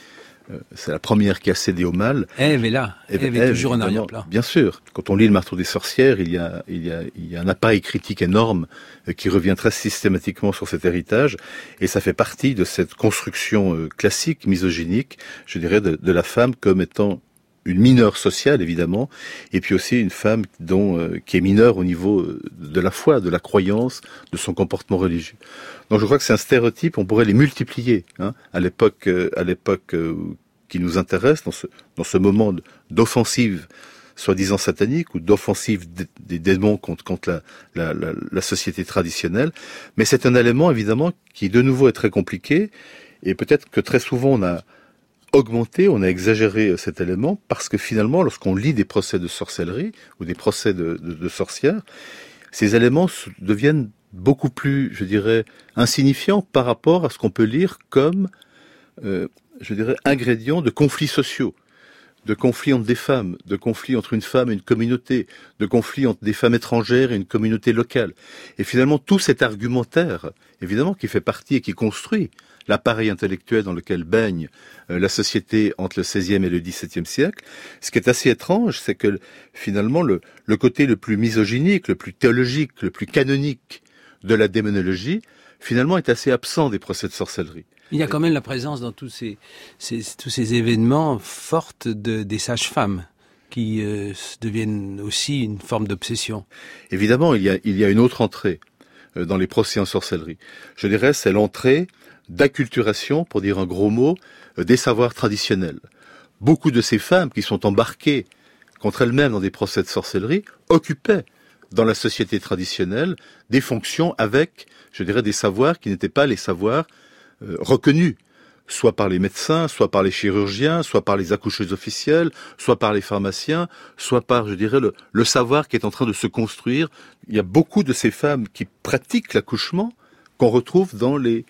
S10: euh, c'est la première qui a cédé au mal.
S6: Ève est là, Ève, Ève est Ève, toujours en arrière-plan.
S10: Bien sûr, quand on lit Le Marteau des sorcières, il y a, il y a, il y a un appareil critique énorme euh, qui revient très systématiquement sur cet héritage, et ça fait partie de cette construction euh, classique, misogynique, je dirais, de, de la femme comme étant une mineure sociale, évidemment, et puis aussi une femme dont, euh, qui est mineure au niveau de la foi, de la croyance, de son comportement religieux. Donc je crois que c'est un stéréotype, on pourrait les multiplier, hein, à l'époque, euh, à l'époque euh, qui nous intéresse, dans ce, dans ce moment d'offensive soi-disant satanique, ou d'offensive des, des démons contre, contre la, la, la, la société traditionnelle. Mais c'est un élément, évidemment, qui de nouveau est très compliqué, et peut-être que très souvent on a augmenté, on a exagéré cet élément, parce que finalement, lorsqu'on lit des procès de sorcellerie ou des procès de, de, de sorcières, ces éléments deviennent beaucoup plus, je dirais, insignifiants par rapport à ce qu'on peut lire comme, euh, je dirais, ingrédients de conflits sociaux, de conflits entre des femmes, de conflits entre une femme et une communauté, de conflits entre des femmes étrangères et une communauté locale. Et finalement, tout cet argumentaire, évidemment, qui fait partie et qui construit l'appareil intellectuel dans lequel baigne euh, la société entre le seizième et le dix-septième siècle. Ce qui est assez étrange, c'est que finalement le, le côté le plus misogynique, le plus théologique, le plus canonique de la démonologie, finalement est assez absent des procès de sorcellerie.
S6: Il y a quand même la présence dans tous ces, ces, tous ces événements fortes de, des sages-femmes qui euh, deviennent aussi une forme d'obsession.
S10: Évidemment, il y a, il y a une autre entrée euh, dans les procès en sorcellerie. Je dirais, c'est l'entrée d'acculturation, pour dire un gros mot, euh, des savoirs traditionnels. Beaucoup de ces femmes qui sont embarquées contre elles-mêmes dans des procès de sorcellerie occupaient dans la société traditionnelle des fonctions avec, je dirais, des savoirs qui n'étaient pas les savoirs euh, reconnus, soit par les médecins, soit par les chirurgiens, soit par les accoucheuses officielles, soit par les pharmaciens, soit par, je dirais, le, le savoir qui est en train de se construire. Il y a beaucoup de ces femmes qui pratiquent l'accouchement qu'on retrouve dans les,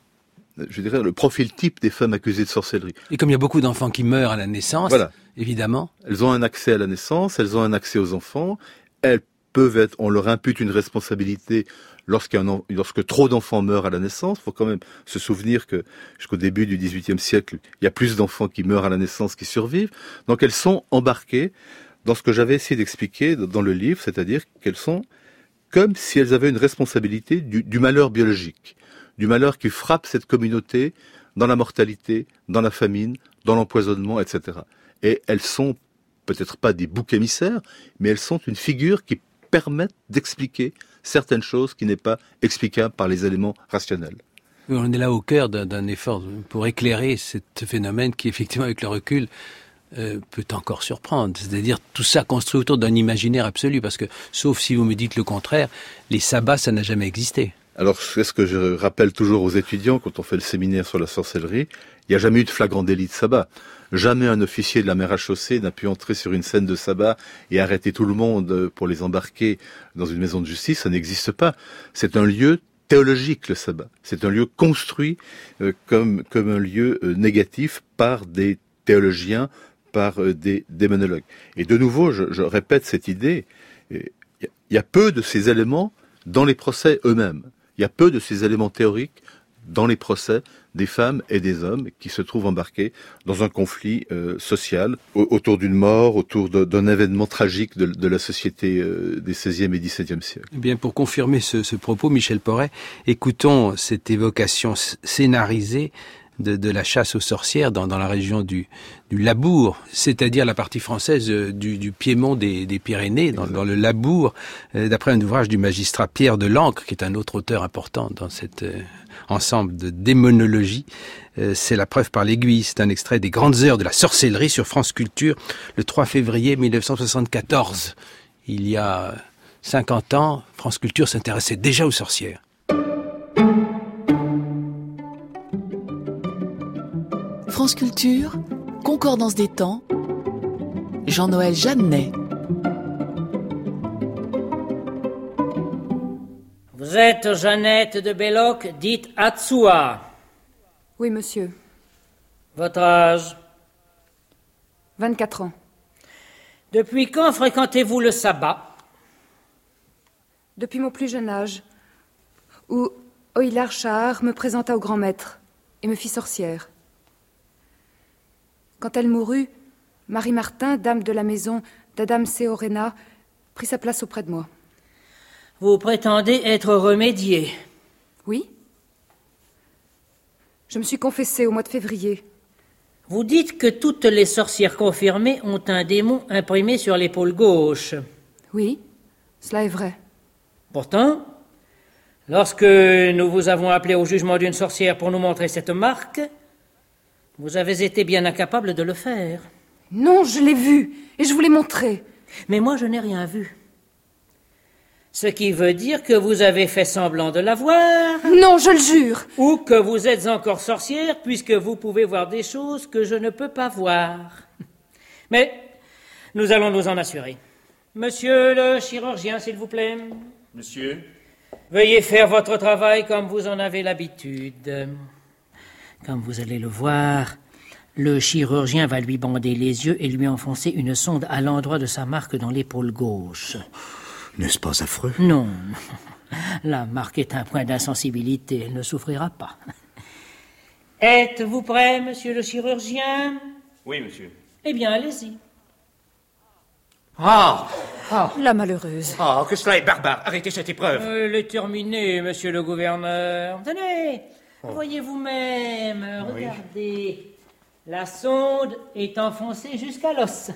S10: je dirais, le profil type des femmes accusées de sorcellerie.
S6: Et comme il y a beaucoup d'enfants qui meurent à la naissance, voilà. Évidemment.
S10: Elles ont un accès à la naissance, elles ont un accès aux enfants, elles peuvent être, on leur impute une responsabilité lorsqu'un, lorsque trop d'enfants meurent à la naissance. Il faut quand même se souvenir que jusqu'au début du dix-huitième siècle, il y a plus d'enfants qui meurent à la naissance qui survivent. Donc elles sont embarquées dans ce que j'avais essayé d'expliquer dans le livre, c'est-à-dire qu'elles sont comme si elles avaient une responsabilité du, du malheur biologique, du malheur qui frappe cette communauté dans la mortalité, dans la famine, dans l'empoisonnement, et cetera. Et elles sont peut-être pas des boucs émissaires, mais elles sont une figure qui permettent d'expliquer certaines choses qui n'est pas explicable par les éléments rationnels.
S6: On est là au cœur d'un, d'un effort pour éclairer ce phénomène qui, effectivement, avec le recul, euh, peut encore surprendre. C'est-à-dire tout ça construit autour d'un imaginaire absolu, parce que, sauf si vous me dites le contraire, les sabbats, ça n'a jamais existé.
S10: Alors, c'est ce que je rappelle toujours aux étudiants quand on fait le séminaire sur la sorcellerie. Il n'y a jamais eu de flagrant délit de sabbat. Jamais un officier de la maréchaussée n'a pu entrer sur une scène de sabbat et arrêter tout le monde pour les embarquer dans une maison de justice. Ça n'existe pas. C'est un lieu théologique, le sabbat. C'est un lieu construit euh, comme, comme un lieu euh, négatif par des théologiens, par euh, des démonologues. Et de nouveau, je, je répète cette idée, il y, y a peu de ces éléments dans les procès eux-mêmes. Il y a peu de ces éléments théoriques dans les procès des femmes et des hommes qui se trouvent embarqués dans un conflit euh, social au- autour d'une mort, autour de, d'un événement tragique de, de la société euh, des seizième et dix-septième siècles.
S6: Eh bien, pour confirmer ce, ce propos, Michel Porret, écoutons cette évocation scénarisée de, de la chasse aux sorcières dans, dans la région du, du Labour, c'est-à-dire la partie française du, du Piémont des, des Pyrénées, dans, dans le Labour, euh, d'après un ouvrage du magistrat Pierre de Lancre, qui est un autre auteur important dans cet euh, ensemble de démonologie. Euh, c'est la preuve par l'aiguille. C'est un extrait des Grandes Heures de la sorcellerie sur France Culture, le trois février mille neuf cent soixante-quatorze. Il y a cinquante ans, France Culture s'intéressait déjà aux sorcières.
S12: France Culture, Concordance des temps, Jean-Noël Jeannet.
S4: Vous êtes Jeannette de Belloc, dite Atsua.
S13: Oui, monsieur.
S4: Votre âge?
S13: vingt-quatre ans.
S4: Depuis quand fréquentez-vous le sabbat?
S13: Depuis mon plus jeune âge, où Oilar Shahar me présenta au grand maître et me fit sorcière. Quand elle mourut, Marie Martin, dame de la maison d'Adam Seorena, prit sa place auprès de moi.
S4: Vous prétendez être remédié?
S13: Oui. Je me suis confessée au mois de février.
S4: Vous dites que toutes les sorcières confirmées ont un démon imprimé sur l'épaule gauche.
S13: Oui, cela est vrai.
S4: Pourtant, lorsque nous vous avons appelé au jugement d'une sorcière pour nous montrer cette marque, vous avez été bien incapable de le faire.
S13: Non, je l'ai vu, et je vous l'ai montré.
S4: Mais moi, je n'ai rien vu. Ce qui veut dire que vous avez fait semblant de la voir.
S13: Non, je le jure.
S4: Ou que vous êtes encore sorcière, puisque vous pouvez voir des choses que je ne peux pas voir. Mais nous allons nous en assurer. Monsieur le chirurgien, s'il vous plaît.
S14: Monsieur.
S4: Veuillez faire votre travail comme vous en avez l'habitude. Comme vous allez le voir, le chirurgien va lui bander les yeux et lui enfoncer une sonde à l'endroit de sa marque dans l'épaule gauche.
S14: N'est-ce pas affreux?
S4: Non. La marque est un point d'insensibilité. Elle ne souffrira pas. Êtes-vous prêt, monsieur le chirurgien?
S14: Oui, monsieur.
S4: Eh bien, allez-y.
S14: Ah!
S13: Oh, la malheureuse.
S14: Ah, oh, que cela est barbare. Arrêtez cette épreuve.
S4: Euh, Elle est terminée, monsieur le gouverneur. Tenez, oh. Voyez vous-même. Regardez. Oui. La sonde est enfoncée jusqu'à l'os.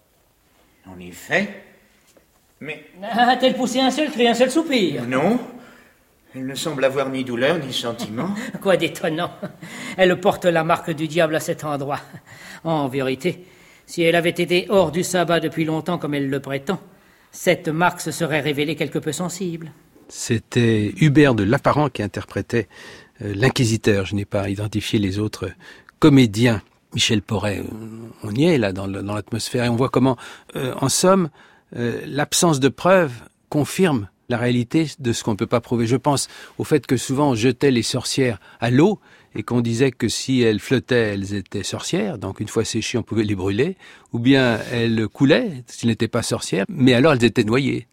S14: En effet. Mais...
S4: A-t-elle poussé un seul cri, un seul soupir?
S14: Non. Elle ne semble avoir ni douleur, ni sentiment.
S4: Quoi d'étonnant. Elle porte la marque du diable à cet endroit. En vérité, si elle avait été hors du sabbat depuis longtemps comme elle le prétend, cette marque se serait révélée quelque peu sensible.
S6: C'était Hubert de Lapparent qui interprétait euh, l'inquisiteur. Je n'ai pas identifié les autres comédiens. Michel Porret, on y est là dans, le, dans l'atmosphère et on voit comment, euh, en somme, euh, l'absence de preuves confirme la réalité de ce qu'on ne peut pas prouver. Je pense au fait que souvent on jetait les sorcières à l'eau et qu'on disait que si elles flottaient, elles étaient sorcières, donc une fois séchées, on pouvait les brûler, ou bien elles coulaient, s'ils n'étaient pas sorcières, mais alors elles étaient noyées.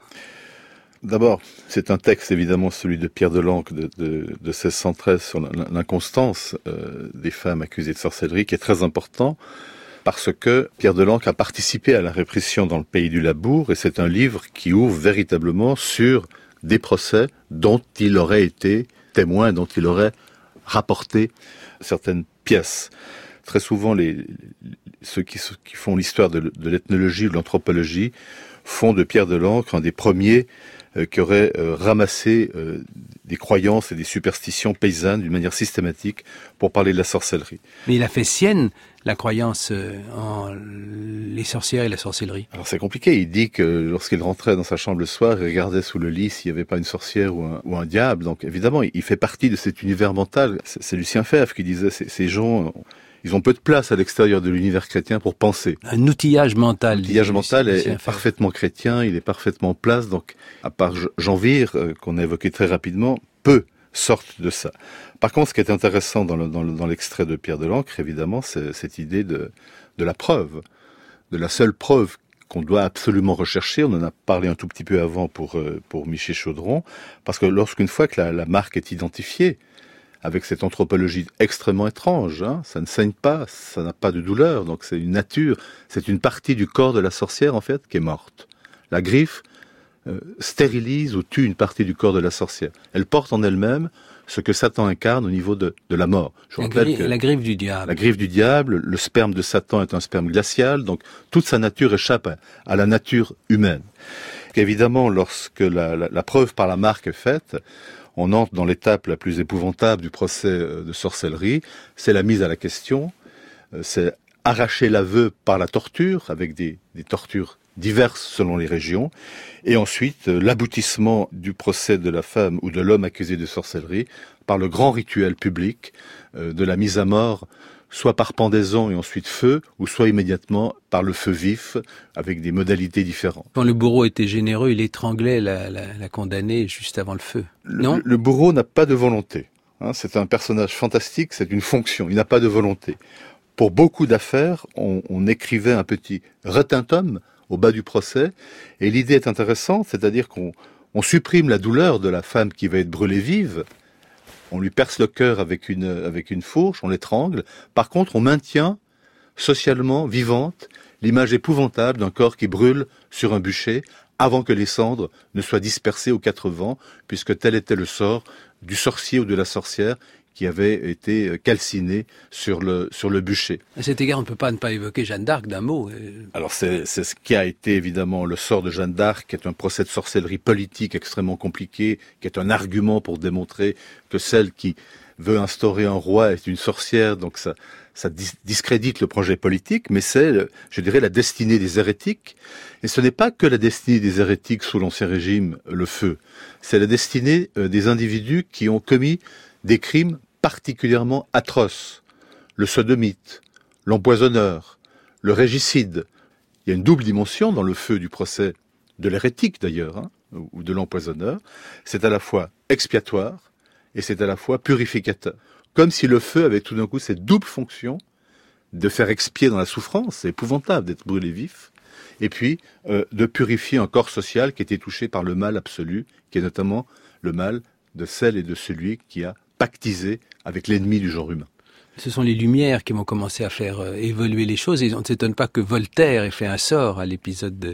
S10: D'abord, c'est un texte, évidemment, celui de Pierre de Lancre de, de, de seize cent treize sur l'inconstance euh, des femmes accusées de sorcellerie, qui est très important, parce que Pierre de Lancre a participé à la répression dans le pays du Labour, et c'est un livre qui ouvre véritablement sur des procès dont il aurait été témoin, dont il aurait rapporté certaines pièces. Très souvent, les, ceux qui, qui font l'histoire de, de l'ethnologie ou de l'anthropologie font de Pierre de Lancre un des premiers euh, qui aurait euh, ramassé euh, des croyances et des superstitions paysannes d'une manière systématique pour parler de la sorcellerie.
S6: Mais il a fait sienne la croyance en les sorcières et la sorcellerie.
S10: Alors c'est compliqué, il dit que lorsqu'il rentrait dans sa chambre le soir, il regardait sous le lit s'il n'y avait pas une sorcière ou un, ou un diable. Donc évidemment, il fait partie de cet univers mental. C'est, c'est Lucien Febvre qui disait, ces, ces gens, ils ont peu de place à l'extérieur de l'univers chrétien pour penser.
S6: Un outillage mental.
S10: L'outillage mental est, est parfaitement chrétien, il est parfaitement en place. Donc à part Jean Vire, euh, qu'on a évoqué très rapidement, peu sortent de ça. Par contre, ce qui est intéressant dans, le, dans, le, dans l'extrait de Pierre de Lancre, évidemment, c'est cette idée de, de la preuve, de la seule preuve qu'on doit absolument rechercher. On en a parlé un tout petit peu avant pour, pour Michel Chaudron, parce que lorsqu'une fois que la, la marque est identifiée, avec cette anthropologie extrêmement étrange, hein, ça ne saigne pas, ça n'a pas de douleur, donc c'est une nature, c'est une partie du corps de la sorcière, en fait, qui est morte. La griffe euh, stérilise ou tue une partie du corps de la sorcière. Elle porte en elle-même ce que Satan incarne au niveau de, de la mort. Je vous
S6: la,
S10: rappelle
S6: griffe,
S10: que
S6: la griffe du diable.
S10: La griffe du diable, le sperme de Satan est un sperme glacial, donc toute sa nature échappe à, à la nature humaine. Et évidemment, lorsque la, la, la preuve par la marque est faite, on entre dans l'étape la plus épouvantable du procès de sorcellerie, c'est la mise à la question, c'est arracher l'aveu par la torture, avec des, des tortures diverses selon les régions, et ensuite euh, l'aboutissement du procès de la femme ou de l'homme accusé de sorcellerie par le grand rituel public euh, de la mise à mort, soit par pendaison et ensuite feu, ou soit immédiatement par le feu vif, avec des modalités différentes.
S6: Quand le bourreau était généreux, il étranglait la, la, la condamnée juste avant le feu.
S10: Le,
S6: non
S10: le bourreau n'a pas de volonté. Hein, c'est un personnage fantastique, c'est une fonction, il n'a pas de volonté. Pour beaucoup d'affaires, on, on écrivait un petit retintum au bas du procès, et l'idée est intéressante, c'est-à-dire qu'on on supprime la douleur de la femme qui va être brûlée vive, on lui perce le cœur avec une, avec une fourche, on l'étrangle, par contre on maintient socialement vivante l'image épouvantable d'un corps qui brûle sur un bûcher avant que les cendres ne soient dispersées aux quatre vents, puisque tel était le sort du sorcier ou de la sorcière qui avait été calciné sur le, sur le bûcher.
S6: À cet égard, on ne peut pas ne pas évoquer Jeanne d'Arc d'un mot.
S10: Alors c'est, c'est ce qui a été évidemment le sort de Jeanne d'Arc, qui est un procès de sorcellerie politique extrêmement compliqué, qui est un argument pour démontrer que celle qui veut instaurer un roi est une sorcière, donc ça, ça dis- discrédite le projet politique, mais c'est, je dirais, la destinée des hérétiques. Et ce n'est pas que la destinée des hérétiques sous l'Ancien Régime, le feu. C'est la destinée euh, des individus qui ont commis des crimes particulièrement atroces. Le sodomite, l'empoisonneur, le régicide. Il y a une double dimension dans le feu du procès de l'hérétique d'ailleurs, hein, ou de l'empoisonneur. C'est à la fois expiatoire et c'est à la fois purificateur. Comme si le feu avait tout d'un coup cette double fonction de faire expier dans la souffrance, c'est épouvantable d'être brûlé vif, et puis euh, de purifier un corps social qui était touché par le mal absolu, qui est notamment le mal de celle et de celui qui a pactisé avec l'ennemi du genre humain.
S6: Ce sont les Lumières qui vont commencer à faire euh, évoluer les choses, et on ne s'étonne pas que Voltaire ait fait un sort à l'épisode de,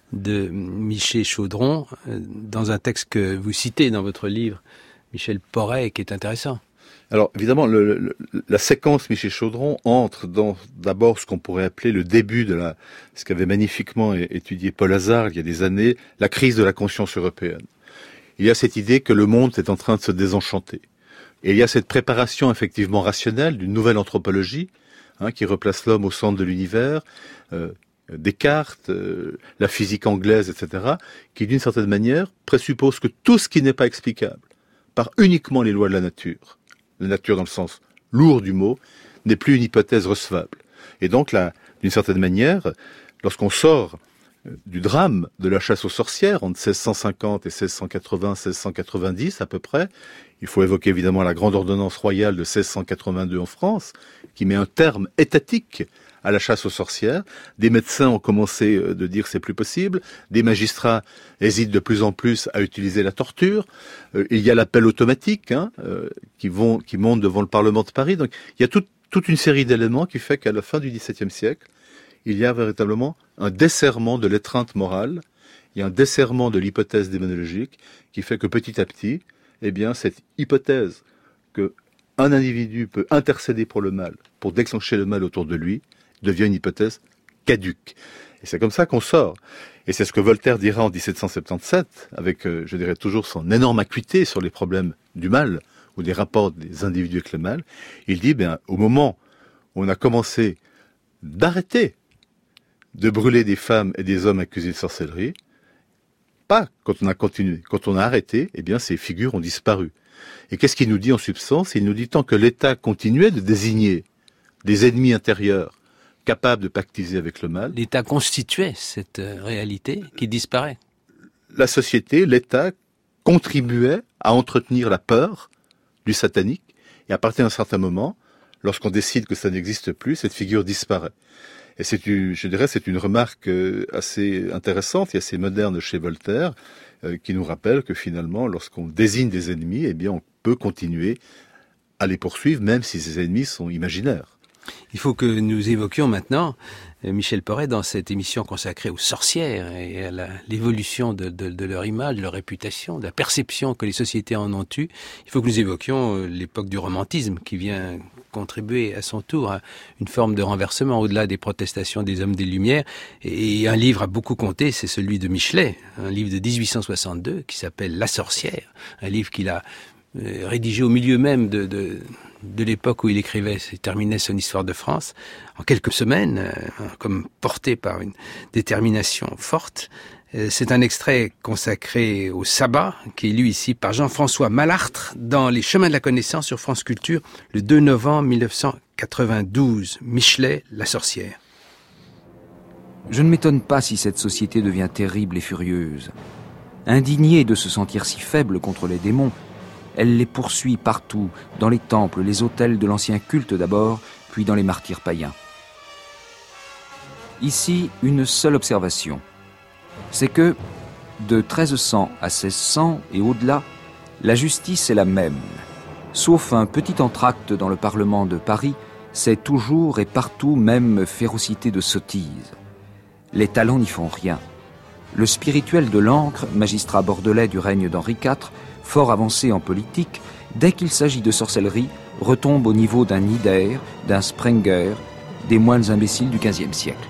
S6: de Miché Chaudron, euh, dans un texte que vous citez dans votre livre, Michel Porret, qui est intéressant.
S10: Alors évidemment, le, le, la séquence Miché Chaudron entre dans d'abord ce qu'on pourrait appeler le début de la, ce qu'avait magnifiquement étudié Paul Hazard il y a des années, la crise de la conscience européenne. Il y a cette idée que le monde est en train de se désenchanter. Et il y a cette préparation effectivement rationnelle d'une nouvelle anthropologie, hein, qui replace l'homme au centre de l'univers, euh, Descartes, euh, la physique anglaise, et cetera, qui d'une certaine manière présuppose que tout ce qui n'est pas explicable par uniquement les lois de la nature, la nature dans le sens lourd du mot, n'est plus une hypothèse recevable. Et donc là, d'une certaine manière, lorsqu'on sort du drame de la chasse aux sorcières entre seize cent cinquante et seize cent quatre-vingts, seize cent quatre-vingt-dix à peu près. Il faut évoquer évidemment la grande ordonnance royale de seize cent quatre-vingt-deux en France, qui met un terme étatique à la chasse aux sorcières. Des médecins ont commencé de dire que c'est plus possible. Des magistrats hésitent de plus en plus à utiliser la torture. Euh, il y a l'appel automatique, hein, euh, qui vont, qui monte devant le Parlement de Paris. Donc il y a tout, toute une série d'éléments qui fait qu'à la fin du dix-septième siècle, il y a véritablement un desserrement de l'étreinte morale, il y a un desserrement de l'hypothèse démonologique qui fait que petit à petit, eh bien, cette hypothèse que un individu peut intercéder pour le mal, pour déclencher le mal autour de lui, devient une hypothèse caduque. Et c'est comme ça qu'on sort. Et c'est ce que Voltaire dira en dix-sept cent soixante-dix-sept, avec, je dirais, toujours son énorme acuité sur les problèmes du mal, ou des rapports des individus avec le mal. Il dit, ben, au moment où on a commencé d'arrêter de brûler des femmes et des hommes accusés de sorcellerie, pas quand on a continué. Quand on a arrêté, eh bien, ces figures ont disparu. Et qu'est-ce qu'il nous dit en substance? Il nous dit tant que l'État continuait de désigner des ennemis intérieurs capables de pactiser avec le mal.
S6: L'État constituait cette réalité qui disparaît.
S10: La société, l'État, contribuait à entretenir la peur du satanique. Et à partir d'un certain moment, lorsqu'on décide que ça n'existe plus, cette figure disparaît. Et c'est une, je dirais, c'est une remarque assez intéressante et assez moderne chez Voltaire, euh, qui nous rappelle que finalement, lorsqu'on désigne des ennemis, eh bien, on peut continuer à les poursuivre, même si ces ennemis sont imaginaires.
S6: Il faut que nous évoquions maintenant Michel Porret dans cette émission consacrée aux sorcières et à la, l'évolution de, de, de leur image, de leur réputation, de la perception que les sociétés en ont eue. Il faut que nous évoquions l'époque du romantisme qui vient contribuer à son tour à une forme de renversement au-delà des protestations des hommes des Lumières. Et un livre a beaucoup compté, c'est celui de Michelet, un livre de dix-huit cent soixante-deux qui s'appelle La sorcière, un livre qu'il a rédigé au milieu même de, de, de l'époque où il écrivait, il terminait son histoire de France, en quelques semaines, euh, comme porté par une détermination forte. Euh, c'est un extrait consacré au sabbat, qui est lu ici par Jean-François Malartre dans Les Chemins de la Connaissance sur France Culture, le deux novembre mille neuf cent quatre-vingt-douze. Michelet, La sorcière.
S15: Je ne m'étonne pas si cette société devient terrible et furieuse. Indignée de se sentir si faible contre les démons, elle les poursuit partout, dans les temples, les autels de l'ancien culte d'abord, puis dans les martyrs païens. Ici, une seule observation. C'est que, de treize cents à seize cents et au-delà, la justice est la même. Sauf un petit entracte dans le Parlement de Paris, c'est toujours et partout même férocité de sottise. Les talents n'y font rien. Le spirituel de l'Ancre, magistrat bordelais du règne d'Henri quatre, fort avancé en politique, dès qu'il s'agit de sorcellerie, retombe au niveau d'un Nider, d'un Sprenger, des moines imbéciles du quinzième siècle.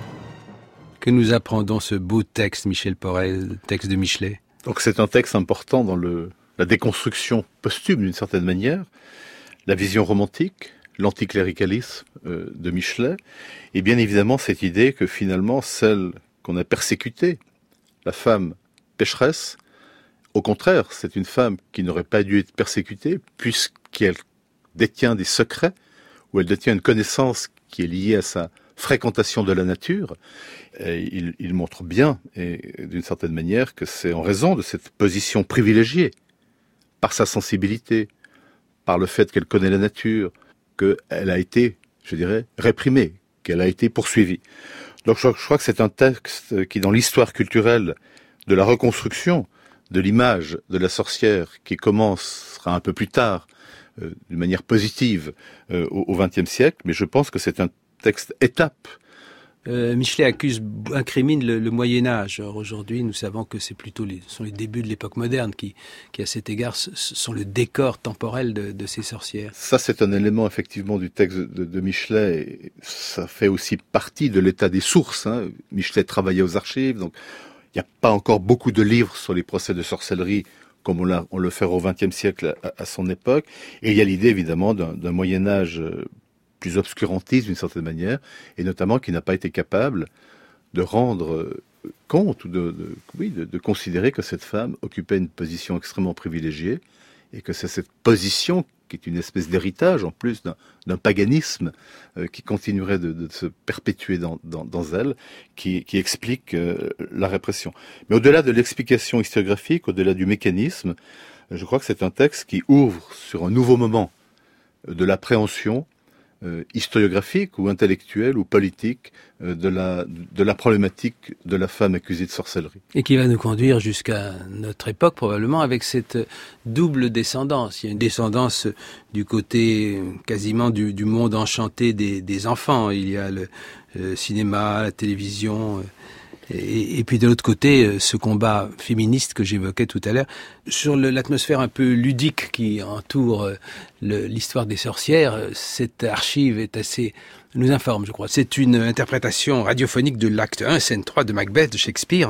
S6: Que nous apprend donc ce beau texte, Michel Porret, le texte de Michelet?
S10: Donc c'est un texte important dans le, la déconstruction posthume d'une certaine manière, la vision romantique, l'anticléricalisme euh, de Michelet, et bien évidemment cette idée que finalement celle qu'on a persécutée, la femme pécheresse, au contraire, c'est une femme qui n'aurait pas dû être persécutée puisqu'elle détient des secrets, ou elle détient une connaissance qui est liée à sa fréquentation de la nature. Et il, il montre bien, et d'une certaine manière, que c'est en raison de cette position privilégiée, par sa sensibilité, par le fait qu'elle connaît la nature, qu'elle a été, je dirais, réprimée, qu'elle a été poursuivie. Donc je, je crois que c'est un texte qui, dans l'histoire culturelle de la reconstruction de l'image de la sorcière, qui commencera un peu plus tard, euh, d'une manière positive, euh, au vingtième siècle, mais je pense que c'est un texte étape.
S6: Euh, Michelet accuse, incrimine le, le Moyen-Âge. Aujourd'hui, nous savons que c'est plutôt les, sont les débuts de l'époque moderne qui, qui, à cet égard, s- sont le décor temporel de, de ces sorcières.
S10: Ça, c'est un élément, effectivement, du texte de, de Michelet. Et ça fait aussi partie de l'état des sources. Hein. Michelet travaillait aux archives, donc il n'y a pas encore beaucoup de livres sur les procès de sorcellerie comme on, l'a, on le fait au vingtième siècle à, à son époque. Et il y a l'idée, évidemment, d'un, d'un Moyen-Âge plus obscurantiste d'une certaine manière, et notamment qui n'a pas été capable de rendre compte, ou de, de, oui, de, de considérer que cette femme occupait une position extrêmement privilégiée, et que c'est cette position qui est une espèce d'héritage, en plus d'un, d'un paganisme euh, qui continuerait de, de se perpétuer dans, dans, dans elle, qui, qui explique euh, la répression. Mais au-delà de l'explication historiographique, au-delà du mécanisme, je crois que c'est un texte qui ouvre sur un nouveau moment de l'appréhension Euh, historiographique ou intellectuelle ou politique euh, de la de la problématique de la femme accusée de sorcellerie.
S6: Et qui va nous conduire jusqu'à notre époque probablement avec cette double descendance. Il y a une descendance du côté quasiment du, du monde enchanté des, des enfants. Il y a le, le cinéma, la télévision. Et, et puis de l'autre côté, ce combat féministe que j'évoquais tout à l'heure, sur le, l'atmosphère un peu ludique qui entoure le, l'histoire des sorcières, cette archive est assez, nous informe, je crois. C'est une interprétation radiophonique de l'acte un, scène trois de Macbeth de Shakespeare.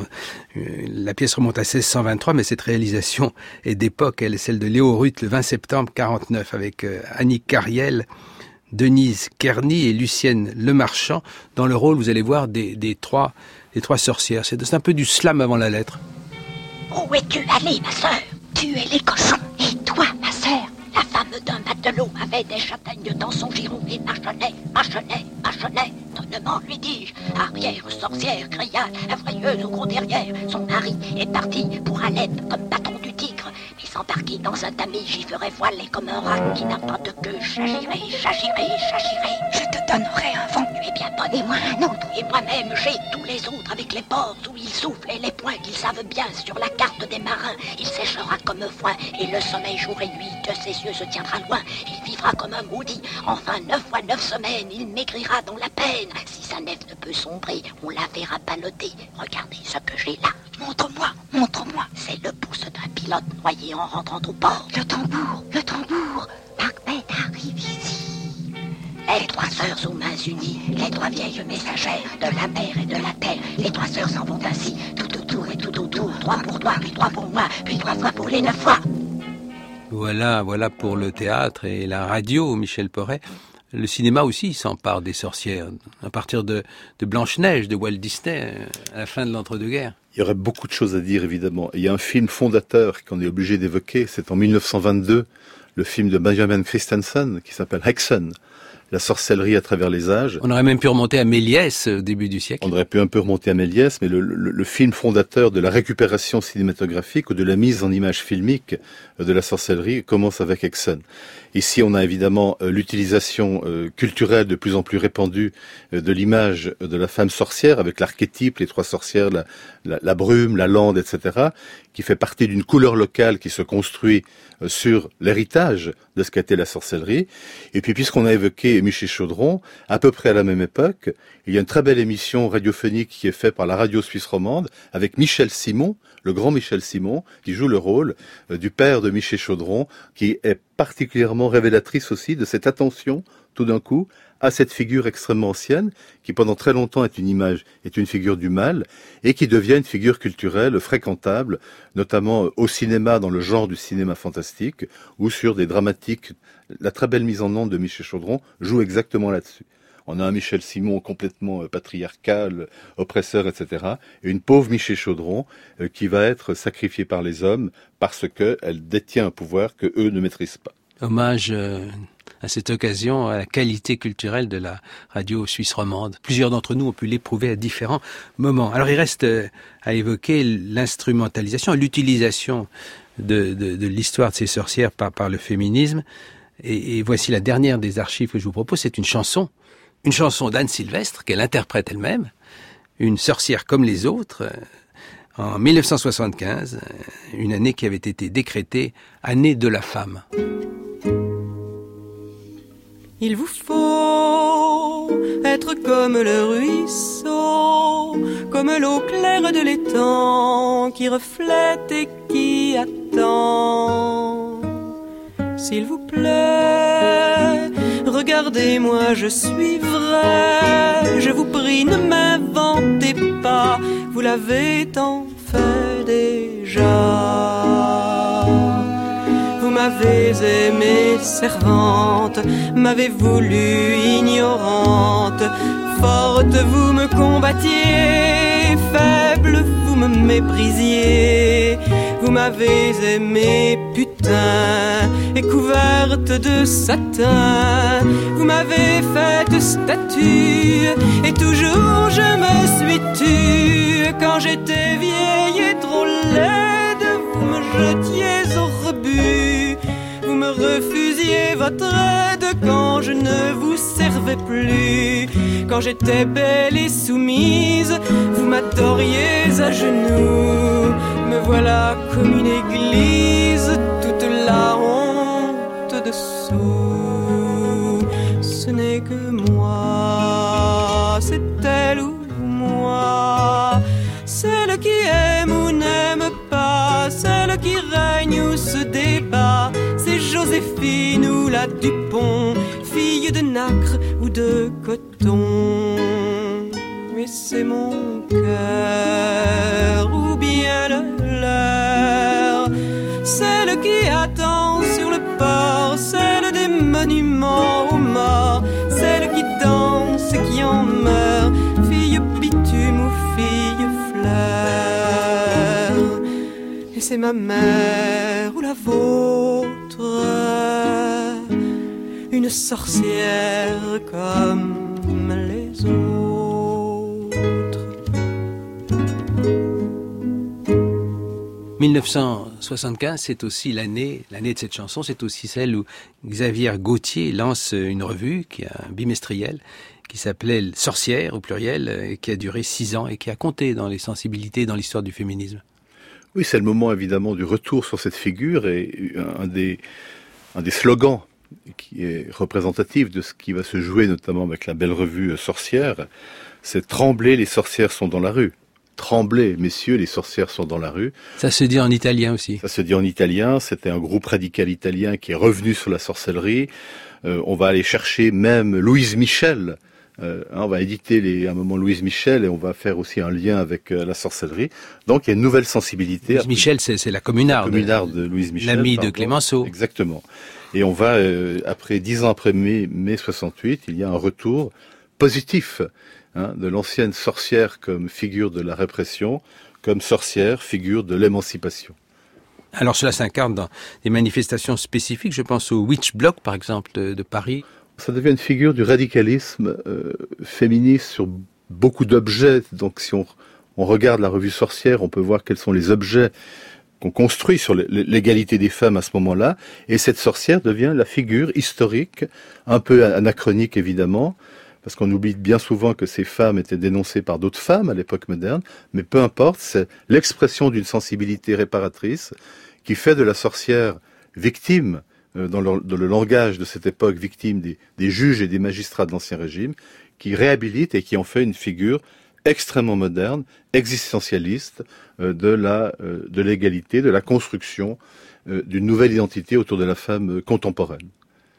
S6: La pièce remonte à seize cent vingt-trois, mais cette réalisation est d'époque. Elle est celle de Léo Ruth, le vingt septembre quarante-neuf, avec Annie Cariel, Denise Kearney et Lucienne Lemarchand. Dans le rôle, vous allez voir, des, des trois... les trois sorcières. C'est, c'est un peu du slam avant la lettre.
S16: Où es-tu allée, ma sœur? Tuer les cochons. Et toi, ma sœur? La femme d'un matelot avait des châtaignes dans son giron et mâchonnait, mâchonnait, mâchonnait. Tonnement, lui dis-je. Arrière, sorcière, cria, effrayeuse au gros derrière. Son mari est parti pour Alep comme patron du tigre. Mais s'embarquer dans un tamis, j'y ferai voiler comme un rat qui n'a pas de queue. J'agirai, j'agirai, j'agirai. Je te donnerai un vent. Tu es bien bonne et moi un autre. Et moi-même, j'ai tous les autres avec les ports où ils soufflent et les points qu'ils savent bien sur la carte des marins. Il séchera comme foin et le sommeil jour et nuit de ses yeux se tiendra loin. Il vivra comme un maudit. Enfin, neuf fois neuf semaines, il maigrira dans la peine. Si sa nef ne peut sombrer, on la verra balloter. Regardez ce que j'ai là. Montre-moi, montre-moi. C'est le pouce d'un pilote noyé en rentrant au port. Le tambour, le tambour. Macbeth arrive ici. Les trois sœurs aux mains unies, les trois vieilles messagères de la mer et de la terre. Les trois sœurs s'en vont ainsi, tout autour et tout autour. Trois pour toi, puis trois pour moi, puis trois fois pour les neuf fois.
S6: Voilà, voilà pour le théâtre et la radio, Michel Porret. Le cinéma aussi s'empare des sorcières, à partir de, de Blanche-Neige, de Walt Disney, à la fin de l'entre-deux-guerres.
S10: Il y aurait beaucoup de choses à dire, évidemment. Il y a un film fondateur qu'on est obligé d'évoquer, c'est en dix-neuf cent vingt-deux, le film de Benjamin Christensen, qui s'appelle Hexen, la sorcellerie à travers les âges.
S6: On aurait même pu remonter à Méliès au début du siècle.
S10: On aurait pu un peu remonter à Méliès, mais le, le, le film fondateur de la récupération cinématographique ou de la mise en image filmique de la sorcellerie commence avec Hexen. Ici, on a évidemment euh, l'utilisation euh, culturelle de plus en plus répandue euh, de l'image de la femme sorcière, avec l'archétype, les trois sorcières, la, la, la brume, la lande, et cetera, qui fait partie d'une couleur locale qui se construit euh, sur l'héritage de ce qu'a été la sorcellerie. Et puis, puisqu'on a évoqué Michel Chaudron, à peu près à la même époque, il y a une très belle émission radiophonique qui est faite par la radio suisse romande, avec Michel Simon, le grand Michel Simon, qui joue le rôle euh, du père de Michel Chaudron, qui est particulièrement révélatrice aussi de cette attention, tout d'un coup, à cette figure extrêmement ancienne, qui pendant très longtemps est une image, est une figure du mal, et qui devient une figure culturelle fréquentable, notamment au cinéma, dans le genre du cinéma fantastique, ou sur des dramatiques. La très belle mise en onde de Michel Chaudron joue exactement là-dessus. On a un Michel Simon complètement euh, patriarcal, oppresseur, et cetera. Et une pauvre Michel Chaudron euh, qui va être sacrifiée par les hommes parce qu'elle détient un pouvoir que eux ne maîtrisent pas.
S6: Hommage euh, à cette occasion à la qualité culturelle de la radio suisse romande. Plusieurs d'entre nous ont pu l'éprouver à différents moments. Alors il reste euh, à évoquer l'instrumentalisation, l'utilisation de, de, de l'histoire de ces sorcières par, par le féminisme. Et, et voici la dernière des archives que je vous propose, c'est une chanson. Une chanson d'Anne Sylvestre, qu'elle interprète elle-même, une sorcière comme les autres, en mille neuf cent soixante-quinze, une année qui avait été décrétée année de la femme.
S17: Il vous faut être comme le ruisseau, comme l'eau claire de l'étang qui reflète et qui attend. S'il vous plaît, regardez-moi, je suis vrai. Je vous prie, ne m'inventez pas, vous l'avez tant fait déjà. Vous m'avez aimée servante, m'avez voulu ignorante. Forte, vous me combattiez, faible, vous me méprisiez. Vous m'avez aimée putain et couverte de satin. Vous m'avez faite statue et toujours je me suis tue. Quand j'étais vieille et trop laide, vous me jetiez au rebut. Vous me refusiez votre aide quand je ne vous servais plus. Quand j'étais belle et soumise, vous m'adoriez à genoux. Me voilà comme une église, toute la honte dessous. Ce n'est que moi, c'est elle ou moi, celle qui aime ou n'aime pas, celle qui règne ou se débat. C'est Joséphine ou la Dupont, fille de nacre ou de coton. Mais c'est mon cœur ou bien le leur, celle qui attend sur le port, celle des monuments aux morts, celle qui danse et qui en meurt, fille bitume ou fille fleur. Et c'est ma mère ou la vôtre, une sorcière comme les autres.
S6: mille neuf cent soixante-quinze, c'est aussi l'année, l'année de cette chanson, c'est aussi celle où Xavier Gauthier lance une revue qui a un bimestriel qui s'appelait Sorcière au pluriel, qui a duré six ans et qui a compté dans les sensibilités, dans l'histoire du féminisme.
S10: Oui, c'est le moment évidemment du retour sur cette figure et un des, un des slogans qui est représentatif de ce qui va se jouer notamment avec la belle revue Sorcière, c'est « Tremblez, les sorcières sont dans la rue ». Tremblez, messieurs, les sorcières sont dans la rue.
S6: Ça se dit en italien aussi.
S10: Ça se dit en italien. C'était un groupe radical italien qui est revenu sur la sorcellerie. Euh, on va aller chercher même Louise Michel. Euh, hein, on va éditer les, à un moment Louise Michel et on va faire aussi un lien avec euh, la sorcellerie. Donc il y a une nouvelle sensibilité.
S6: Louise Michel, c'est, c'est la communarde.
S10: La communarde de Louise Michel.
S6: L'amie
S10: pardon.
S6: de Clémenceau.
S10: Exactement. Et on va, euh, après dix ans après mai, mai soixante-huit, il y a un retour positif. Hein, de l'ancienne sorcière comme figure de la répression, comme sorcière, figure de l'émancipation.
S6: Alors cela s'incarne dans des manifestations spécifiques, je pense au Witch Block par exemple de, de Paris.
S10: Ça devient une figure du radicalisme euh, féministe sur beaucoup d'objets. Donc si on, on regarde la revue Sorcière, on peut voir quels sont les objets qu'on construit sur l'égalité des femmes à ce moment-là, et cette sorcière devient la figure historique, un peu anachronique évidemment, parce qu'on oublie bien souvent que ces femmes étaient dénoncées par d'autres femmes à l'époque moderne, mais peu importe, c'est l'expression d'une sensibilité réparatrice qui fait de la sorcière victime, euh, dans, le, dans le langage de cette époque, victime des, des juges et des magistrats de l'Ancien Régime, qui réhabilite et qui en fait une figure extrêmement moderne, existentialiste, euh, de la euh, de l'égalité, de la construction euh, d'une nouvelle identité autour de la femme euh, contemporaine.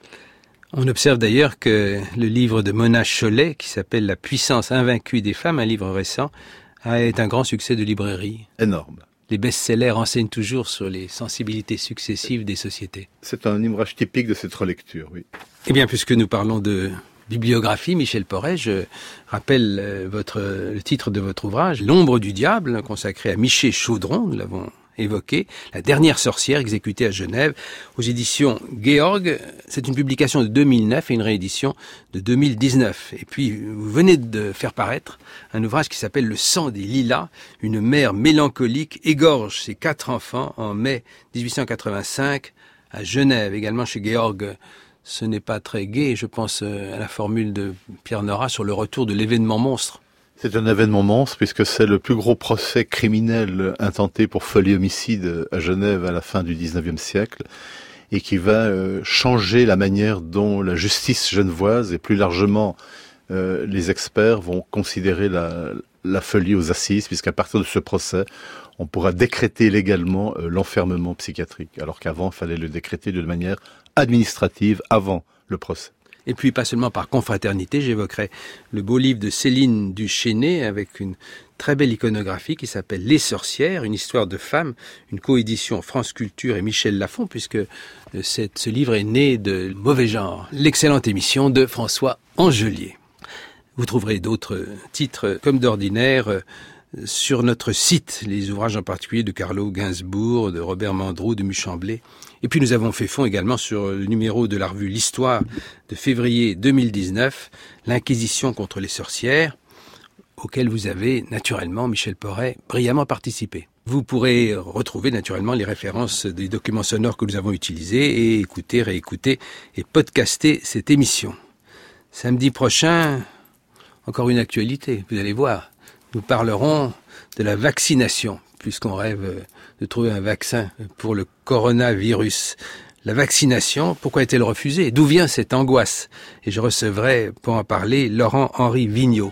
S6: On observe d'ailleurs que le livre de Mona Chollet, qui s'appelle La puissance invaincue des femmes, un livre récent, est un grand succès de librairie.
S10: Énorme.
S6: Les best-sellers enseignent toujours sur les sensibilités successives des sociétés.
S10: C'est un ouvrage typique de cette relecture, oui.
S6: Eh bien, puisque nous parlons de bibliographie, Michel Porret, je rappelle votre, le titre de votre ouvrage, L'ombre du diable, consacré à Miché Chaudron, nous l'avons évoqué, La dernière sorcière, exécutée à Genève, aux éditions Georg. C'est une publication de deux mille neuf et une réédition de deux mille dix-neuf. Et puis, vous venez de faire paraître un ouvrage qui s'appelle Le sang des lilas. Une mère mélancolique égorge ses quatre enfants en mai dix-huit cent quatre-vingt-cinq à Genève, également chez Georg. Ce n'est pas très gai, je pense à la formule de Pierre Nora sur le retour de l'événement monstre.
S10: C'est un événement monstre puisque c'est le plus gros procès criminel intenté pour folie homicide à Genève à la fin du dix-neuvième siècle et qui va changer la manière dont la justice genevoise et plus largement euh, les experts vont considérer la, la folie aux assises, puisqu'à partir de ce procès, on pourra décréter légalement euh, l'enfermement psychiatrique, alors qu'avant, il fallait le décréter de manière administrative avant le procès.
S6: Et puis, pas seulement par confraternité, j'évoquerai le beau livre de Céline Duchesnay avec une très belle iconographie qui s'appelle Les sorcières, une histoire de femmes, une coédition France Culture et Michel Lafon, puisque cette, ce livre est né de Mauvais genre, l'excellente émission de François Angelier. Vous trouverez d'autres titres comme d'ordinaire sur notre site, les ouvrages en particulier de Carlo Gainsbourg, de Robert Mandrou, de Muchamblé. Et puis nous avons fait fond également sur le numéro de la revue L'Histoire de février deux mille dix-neuf, l'Inquisition contre les sorcières, auquel vous avez naturellement, Michel Porret, brillamment participé. Vous pourrez retrouver naturellement les références des documents sonores que nous avons utilisés et écouter, réécouter et podcaster cette émission. Samedi prochain, encore une actualité, vous allez voir. Nous parlerons de la vaccination, puisqu'on rêve de trouver un vaccin pour le coronavirus. La vaccination, pourquoi est-elle refusée? D'où vient cette angoisse? Et je recevrai, pour en parler, Laurent-Henri Vigneault.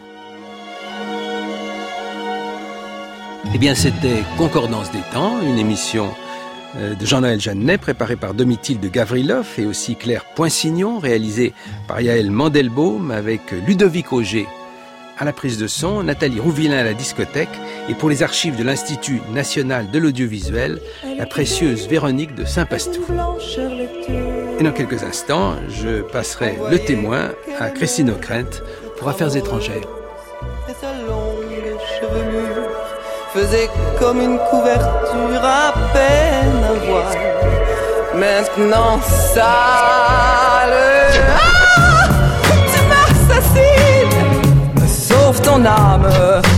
S6: Eh bien, c'était Concordance des temps, une émission de Jean-Noël Jeannet, préparée par Domitil de Gavrilov et aussi Claire Poinsignon, réalisée par Yaël Mandelbaum avec Ludovic Auger à la prise de son, Nathalie Rouvillain à la discothèque et pour les archives de l'Institut national de l'audiovisuel, la précieuse Véronique de Saint-Pastou. Et dans quelques instants, je passerai le témoin à Christine Ockrent pour Affaires étrangères.
S17: Et sa longue chevelure faisait comme une couverture, à peine un voile. Maintenant ça le... Ah, tu m'assassines. Sauve ton âme.